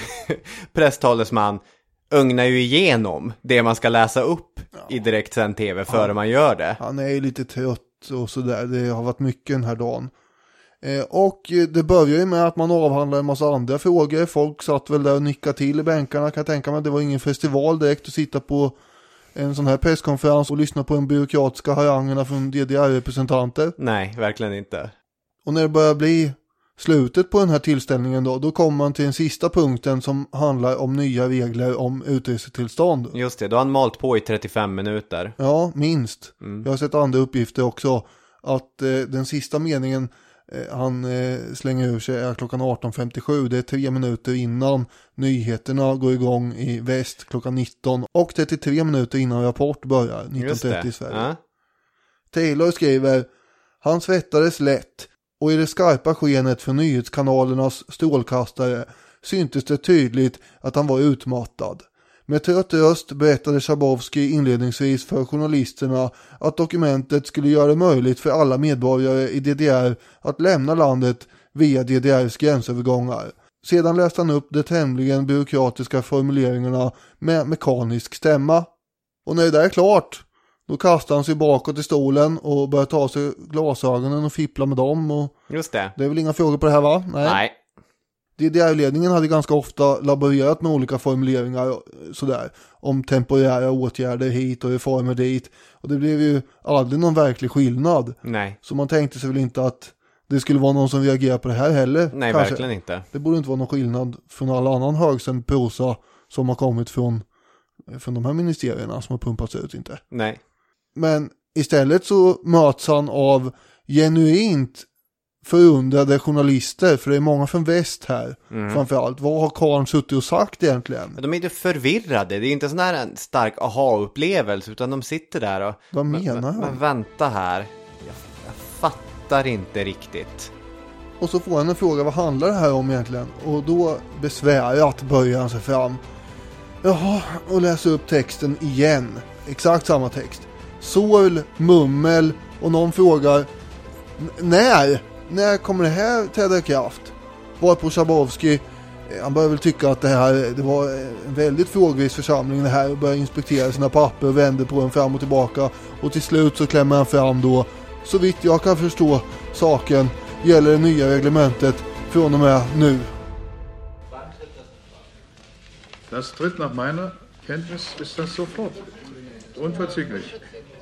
presstalesman ögnar ju igenom det man ska läsa upp ja. i direktsänd tv före han, man gör det. Han är ju lite trött och sådär. Det har varit mycket den här dagen. Eh, och det börjar ju med att man avhandlar en massa andra frågor. Folk satt väl där och nickade till i bänkarna, kan jag tänka mig. Det var ingen festival direkt att sitta på en sån här presskonferens och lyssna på de byråkratiska harangerna från D D R-representanter. Nej, verkligen inte. Och när det börjar bli slutet på den här tillställningen då, då kommer man till den sista punkten som handlar om nya regler om utresetillstånd. Just det, då har han malt på i trettiofem minuter. Ja, minst. Mm. Jag har sett andra uppgifter också. Att eh, den sista meningen eh, han eh, slänger ur sig är klockan arton femtiosju. Det är tre minuter innan nyheterna går igång i väst klockan nitton. Och trettiotre minuter innan Rapport börjar nitton trettio i Sverige. Ja. Taylor skriver: han svettades lätt. Och i det skarpa skenet från nyhetskanalernas strålkastare syntes det tydligt att han var utmattad. Med trött röst berättade Schabowski inledningsvis för journalisterna att dokumentet skulle göra det möjligt för alla medborgare i D D R att lämna landet via D D R:s gränsövergångar. Sedan läste han upp de tämligen byråkratiska formuleringarna med mekanisk stämma. Och när det där är klart, då kastar han sig bakåt i stolen och börjar ta sig glasögonen och fippla med dem. Och just det. Det är väl inga frågor på det här, va? Nej. Nej. D D R-ledningen hade ganska ofta laborerat med olika formuleringar sådär, om temporära åtgärder hit och reformer dit. Och det blev ju aldrig någon verklig skillnad. Nej. Så man tänkte sig väl inte att det skulle vara någon som reagerar på det här heller. Nej, kanske. Verkligen inte. Det borde inte vara någon skillnad från alla annan högsänd prosa som har kommit från, från de här ministerierna som har pumpats ut, inte. Nej. Men istället så möts han av genuint förundrade journalister, för det är många från väst här mm. framförallt. Vad har Karl suttit och sagt egentligen? De är inte förvirrade, det är inte sån här en stark aha-upplevelse, utan de sitter där och vad menar men, men vänta här, jag, jag fattar inte riktigt. Och så får han en fråga, vad handlar det här om egentligen? Och då besvärat börjar han sig fram. Jaha, och läser upp texten igen. Exakt samma text. Sorl, mummel och någon frågar när? När kommer det här träda i kraft? Var på Schabowski, han börjar väl tycka att det här det var en väldigt frågvis församling det här, och börjar inspektera sina papper och vänder på den fram och tillbaka, och till slut så klämmer han fram då: så vitt jag kan förstå saken gäller det nya reglementet från och med nu. Das tritt nach meiner Kenntnis ist das sofort. Unverzüglich.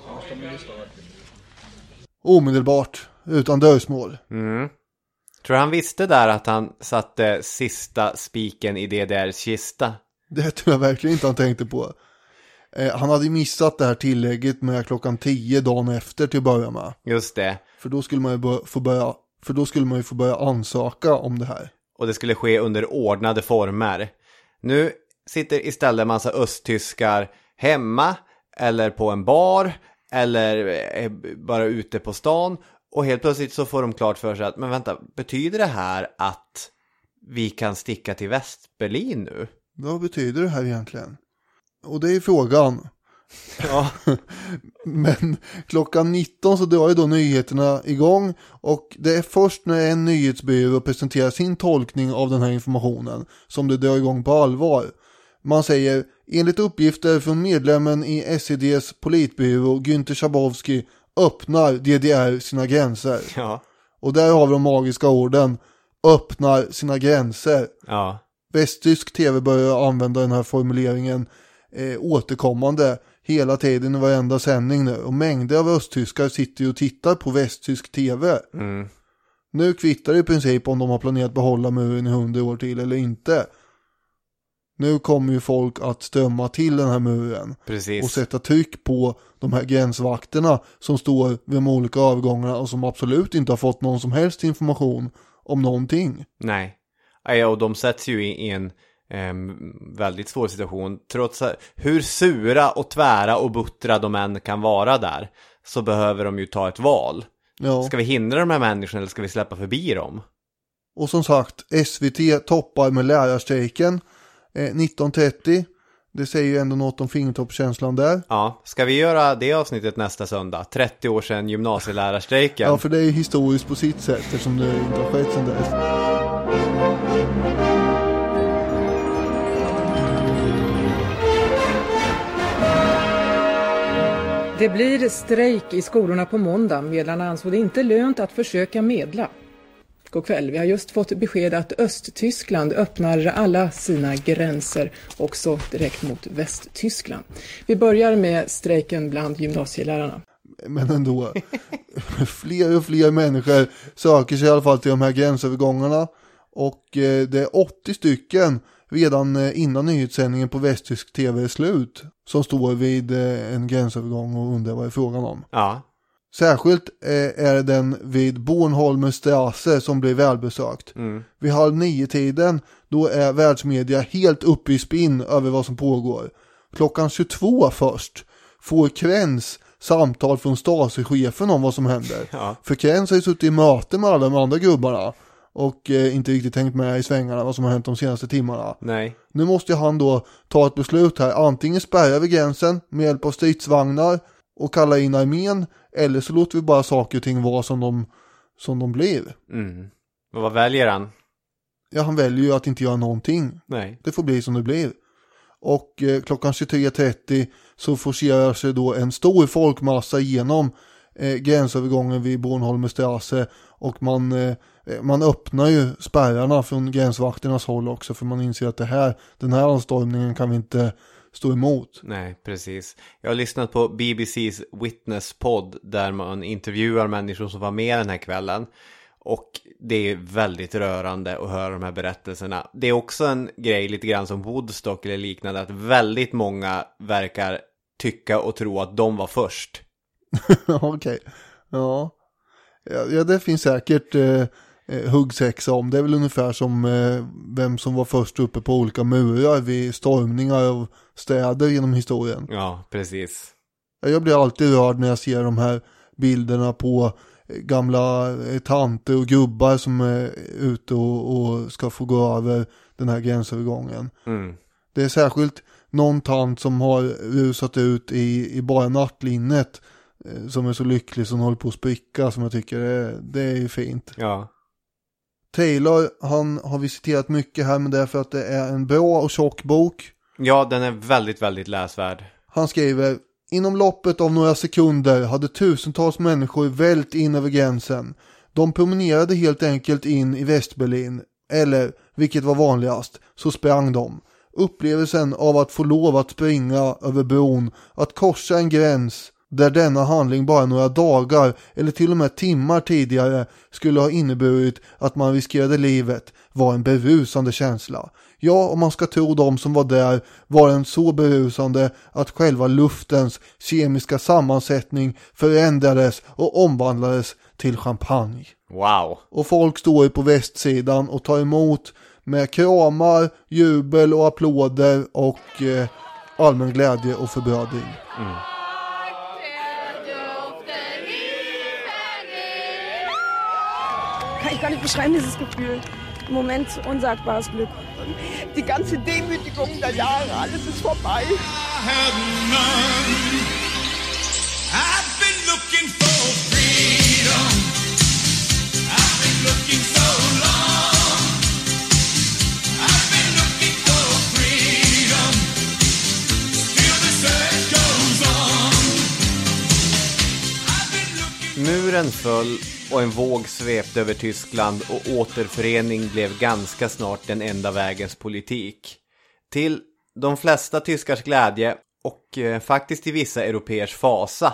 Omedelbart, utan dröjsmål. Mm. Tror han visste där att han satte sista spiken i D D R:s kista? Det tror jag verkligen inte han tänkte på. Eh, han hade missat det här tillägget med klockan tio dagen efter till att börja med. Just det. För då skulle man ju bör- få börja, för då skulle man ju få börja ansöka om det här. Och det skulle ske under ordnade former. Nu sitter istället en massa östtyskar hemma eller på en bar eller bara ute på stan. Och helt plötsligt så får de klart för sig att, men vänta, betyder det här att vi kan sticka till Västberlin nu? Vad betyder det här egentligen? Och det är frågan. Ja. Men klockan nitton så drar ju då nyheterna igång. Och det är först när en nyhetsbyrå presenterar sin tolkning av den här informationen som det drar igång på allvar. Man säger, enligt uppgifter från medlemmen i S E D:s politbyrå Günther Schabowski öppnar D D R sina gränser. Ja. Och där har vi de magiska orden. Öppnar sina gränser. Ja. Västtysk tv börjar använda den här formuleringen eh, återkommande hela tiden i varenda sändning nu. Och mängder av östtyskar sitter ju och tittar på västtysk tv. Mm. Nu kvittar det i princip om de har planerat behålla muren i hundra år till eller inte. Nu kommer ju folk att strömma till den här muren. Precis. Och sätta tryck på de här gränsvakterna som står vid de olika övergångarna och som absolut inte har fått någon som helst information om någonting. Nej. Ja, och de sätts ju i en eh, väldigt svår situation. Trots hur sura och tvära och buttra de än kan vara där, så behöver de ju ta ett val. Ja. Ska vi hindra de här människorna eller ska vi släppa förbi dem? Och som sagt, S V T toppar med lärarstrejken eh, nitton trettio. Det säger ju ändå något om fingertoppskänslan där. Ja, ska vi göra det avsnittet nästa söndag? trettio år sedan gymnasielärarstrejken. Ja, för det är ju historiskt på sitt sätt eftersom det inte har skett sedan dess. Det blir strejk i skolorna på måndag. Medlarna ansåg det inte lönt att försöka medla. God kväll, vi har just fått besked att Östtyskland öppnar alla sina gränser, också direkt mot Västtyskland. Vi börjar med strejken bland gymnasielärarna. Men ändå, fler och fler människor söker sig i alla fall till de här gränsövergångarna. Och eh, det är åttio stycken redan innan nyhetssändningen på västtysk tv är slut som står vid eh, en gränsövergång och undrar vad det är frågan om. Ja. Särskilt eh, är den vid Bornholmer Strasse som blir välbesökt. Mm. Vid halv nio tiden då är världsmedia helt uppe i spinn över vad som pågår. Klockan tjugotvå först får Krenz samtal från Stasi-chefen om vad som händer. Ja. För Krenz har ju suttit i möte med alla de andra gubbarna och eh, inte riktigt tänkt med i svängarna vad som har hänt de senaste timmarna. Nej. Nu måste han då ta ett beslut här. Antingen spärra vid gränsen med hjälp av stridsvagnar och kalla in armén, eller så låter vi bara saker och ting vara som de, som de blir. Mm. Och vad väljer han? Ja, han väljer ju att inte göra någonting. Nej. Det får bli som det blir. Och eh, klockan tjugotre trettio så forcerar sig då en stor folkmassa genom eh, gränsövergången vid Bornholmer Strasse. Och man, eh, man öppnar ju spärrarna från gränsvakternas håll också, för man inser att det här, den här anstormningen kan vi inte stå emot. Nej, precis. Jag har lyssnat på B B C:s Witness-podd där man intervjuar människor som var med den här kvällen. Och det är väldigt rörande att höra de här berättelserna. Det är också en grej lite grann som Woodstock eller liknande, att väldigt många verkar tycka och tro att de var först. Okej, okay. Ja. Ja, det finns säkert eh, huggsexa om. Det är väl ungefär som eh, vem som var först uppe på olika murar vid stormningar av städer genom historien. Ja, precis. Jag blir alltid rörd när jag ser de här bilderna på gamla tanter och gubbar som är ute och, och ska få gå över den här gränsövergången. Mm. Det är särskilt någon tant som har rusat ut i, i bara nattlinnet eh, som är så lycklig som håller på att spricka, som jag tycker är, det är ju fint. Ja. Taylor, han har visiterat mycket här, men det är för att det är en bra och tjock bok. Ja, den är väldigt, väldigt läsvärd. Han skriver: inom loppet av några sekunder hade tusentals människor vält in över gränsen. De promenerade helt enkelt in i Västberlin. Eller, vilket var vanligast, så sprang de. Upplevelsen av att få lov att springa över bron, att korsa en gräns där denna handling bara några dagar eller till och med timmar tidigare skulle ha inneburit att man riskerade livet, var en berusande känsla. Ja, om man ska tro de som var där, var den så berusande att själva luftens kemiska sammansättning förändrades och omvandlades till champagne. Wow! Och folk står på västsidan och tar emot med kramar, jubel och applåder och eh, allmän glädje och förbrödring. Mm. Kann ich gar nicht beschreiben, dieses Gefühl. Im Moment unsagbares Glück. Die ganze Demütigung der Jahre, alles ist vorbei. I've been looking for freedom. I've been looking so long. I've been looking for freedom. Still the search goes on. Muren föll och en våg svepte över Tyskland och återförening blev ganska snart den enda vägens politik. Till de flesta tyskars glädje och eh, faktiskt i vissa europeers fasa.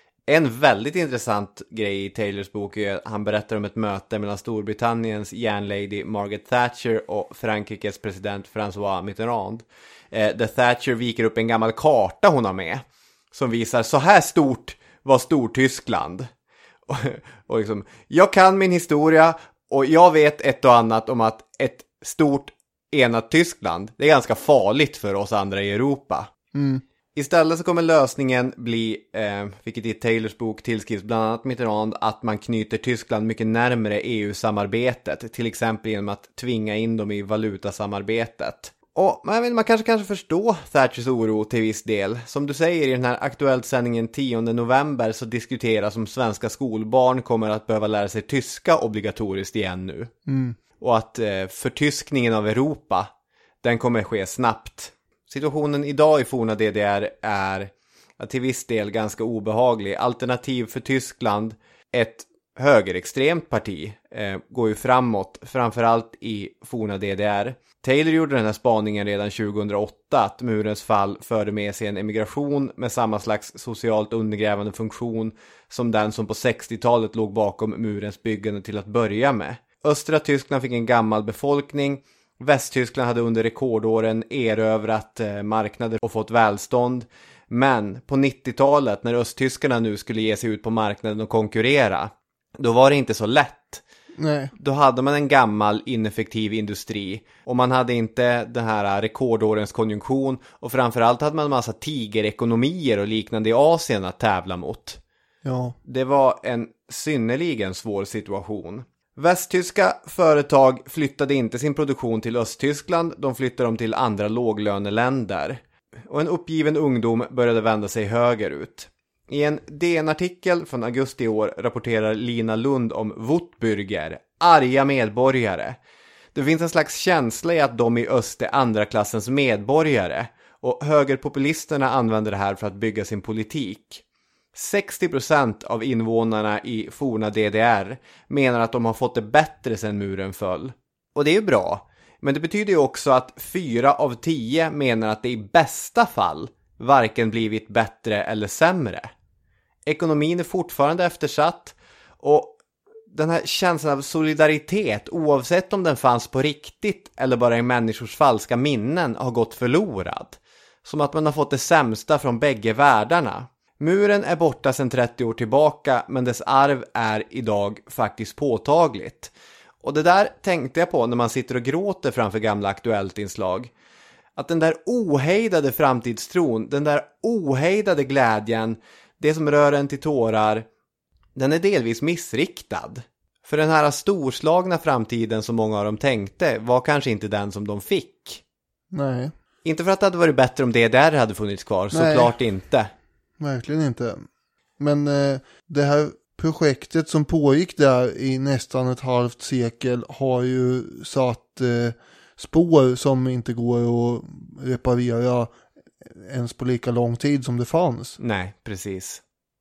En väldigt intressant grej i Taylors bok är att han berättar om ett möte mellan Storbritanniens järnlady Margaret Thatcher och Frankrikes president François Mitterrand. Eh, där Thatcher viker upp en gammal karta hon har med som visar så här stort var Stortyskland. Och, och liksom, jag kan min historia och jag vet ett och annat om att ett stort enat Tyskland, det är ganska farligt för oss andra i Europa. Mm. Istället så kommer lösningen bli, eh, vilket i Taylors bok tillskrivs bland annat Mitterrand, att man knyter Tyskland mycket närmare E U-samarbetet, till exempel genom att tvinga in dem i valutasamarbetet. Och man, vill, man kanske kanske förstå Thatchers oro till viss del. Som du säger i den här aktuellt sändningen tionde november så diskuteras om svenska skolbarn kommer att behöva lära sig tyska obligatoriskt igen nu. Mm. Och att eh, förtyskningen av Europa, den kommer ske snabbt. Situationen idag i forna D D R är att till viss del ganska obehaglig. Alternativ för Tyskland, ett högerextremt parti, eh, går ju framåt, framförallt i forna D D R. Taylor gjorde den här spaningen redan tjugohundraåtta att murens fall förde med sig en emigration med samma slags socialt undergrävande funktion som den som på sextiotalet låg bakom murens byggande till att börja med. Östra Tyskland fick en gammal befolkning. Västtyskland hade under rekordåren erövrat eh, marknader och fått välstånd. Men på nittiotalet när östtyskarna nu skulle ge sig ut på marknaden och konkurrera, då var det inte så lätt. Nej. Då hade man en gammal ineffektiv industri och man hade inte den här rekordårens konjunktion och framförallt hade man en massa tigerekonomier och liknande i Asien att tävla mot. Ja. Det var en synnerligen svår situation. Västtyska företag flyttade inte sin produktion till Östtyskland, de flyttade dem till andra låglöneländer. Och en uppgiven ungdom började vända sig högerut. I en D N-artikel från augusti i år rapporterar Lina Lund om Wutbürger, arga medborgare. Det finns en slags känsla i att de i öst är andra klassens medborgare och högerpopulisterna använder det här för att bygga sin politik. sextio procent av invånarna i forna D D R menar att de har fått det bättre sedan muren föll. Och det är ju bra, men det betyder ju också att fyra av tio menar att det i bästa fall varken blivit bättre eller sämre. Ekonomin är fortfarande eftersatt och den här känslan av solidaritet, oavsett om den fanns på riktigt eller bara i människors falska minnen, har gått förlorad. Som att man har fått det sämsta från bägge världarna. Muren är borta sedan trettio år tillbaka, men dess arv är idag faktiskt påtagligt. Och det där tänkte jag på när man sitter och gråter framför gamla aktuellt inslag. Att den där ohejdade framtidstron, den där ohejdade glädjen, det som rör en till tårar, den är delvis missriktad. För den här storslagna framtiden som många av dem tänkte var kanske inte den som de fick. Nej. Inte för att det hade varit bättre om D D R hade funnits kvar, såklart inte. Verkligen inte. Men eh, det här projektet som pågick där i nästan ett halvt sekel har ju satt eh, spår som inte går att reparera ens på lika lång tid som det fanns. Nej, precis.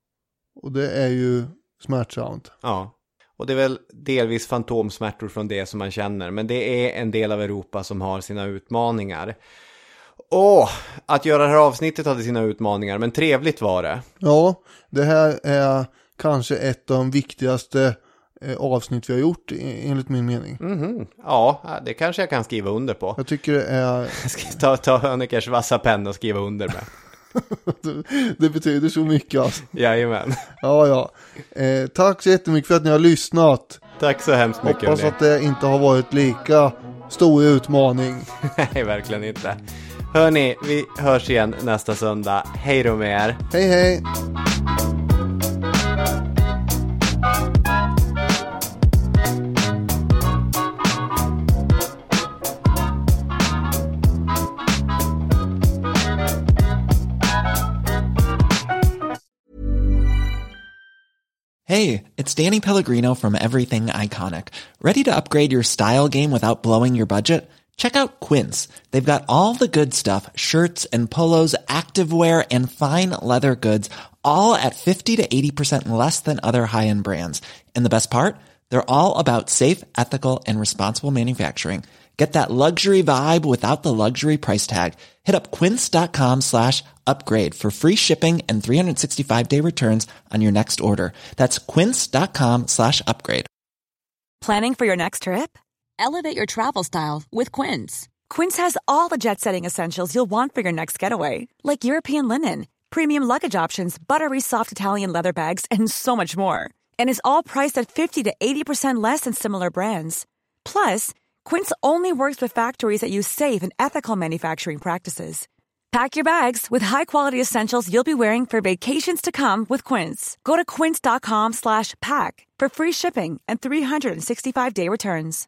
Och det är ju smärtsamt. Ja, och det är väl delvis fantomsmärtor från det som man känner. Men det är en del av Europa som har sina utmaningar. Åh, oh, att göra det här avsnittet hade sina utmaningar, men trevligt var det. Ja, det här är kanske ett av de viktigaste eh, avsnitt vi har gjort enligt min mening. Mm-hmm. Ja, det kanske jag kan skriva under på. Jag tycker det är... Jag ska ta, ta Hönekers vassa penna och skriva under med. Det betyder så mycket alltså. Jajamän. Ja, ja. Eh, tack så jättemycket för att ni har lyssnat. Tack så hemskt mycket. Hoppas att det inte har varit lika stor utmaning. Nej, verkligen inte. Hörni, vi hörs igen nästa söndag. Hej då med er. Hej, hej. Hey, it's Danny Pellegrino from Everything Iconic. Ready to upgrade your style game without blowing your budget? Check out Quince. They've got all the good stuff, shirts and polos, activewear, and fine leather goods, all at fifty to eighty percent less than other high-end brands. And the best part? They're all about safe, ethical, and responsible manufacturing. Get that luxury vibe without the luxury price tag. Hit up quince.com slash upgrade for free shipping and three sixty-five day returns on your next order. That's quince.com slash upgrade. Planning for your next trip? Elevate your travel style with Quince. Quince has all the jet-setting essentials you'll want for your next getaway, like European linen, premium luggage options, buttery soft Italian leather bags, and so much more. And is all priced at fifty to eighty percent less than similar brands. Plus, Quince only works with factories that use safe and ethical manufacturing practices. Pack your bags with high-quality essentials you'll be wearing for vacations to come with Quince. Go to quince.com slash pack for free shipping and three sixty-five day returns.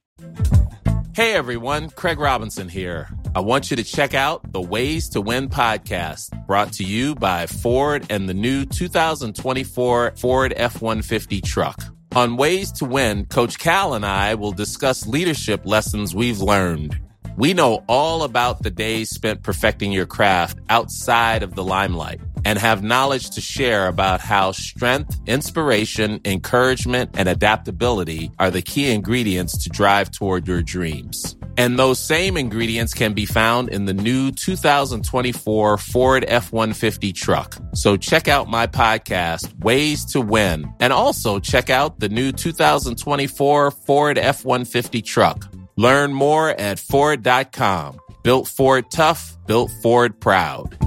Hey everyone, Craig Robinson here. I want you to check out the Ways to Win podcast, brought to you by Ford and the new two thousand twenty-four Ford F one fifty truck. On Ways to Win, Coach Cal and I will discuss leadership lessons we've learned. We know all about the days spent perfecting your craft outside of the limelight and have knowledge to share about how strength, inspiration, encouragement, and adaptability are the key ingredients to drive toward your dreams. And those same ingredients can be found in the new two thousand twenty-four Ford F one fifty truck. So check out my podcast, Ways to Win, and also check out the new two thousand twenty-four Ford F one fifty truck. Learn more at Ford dot com. Built Ford tough, built Ford proud.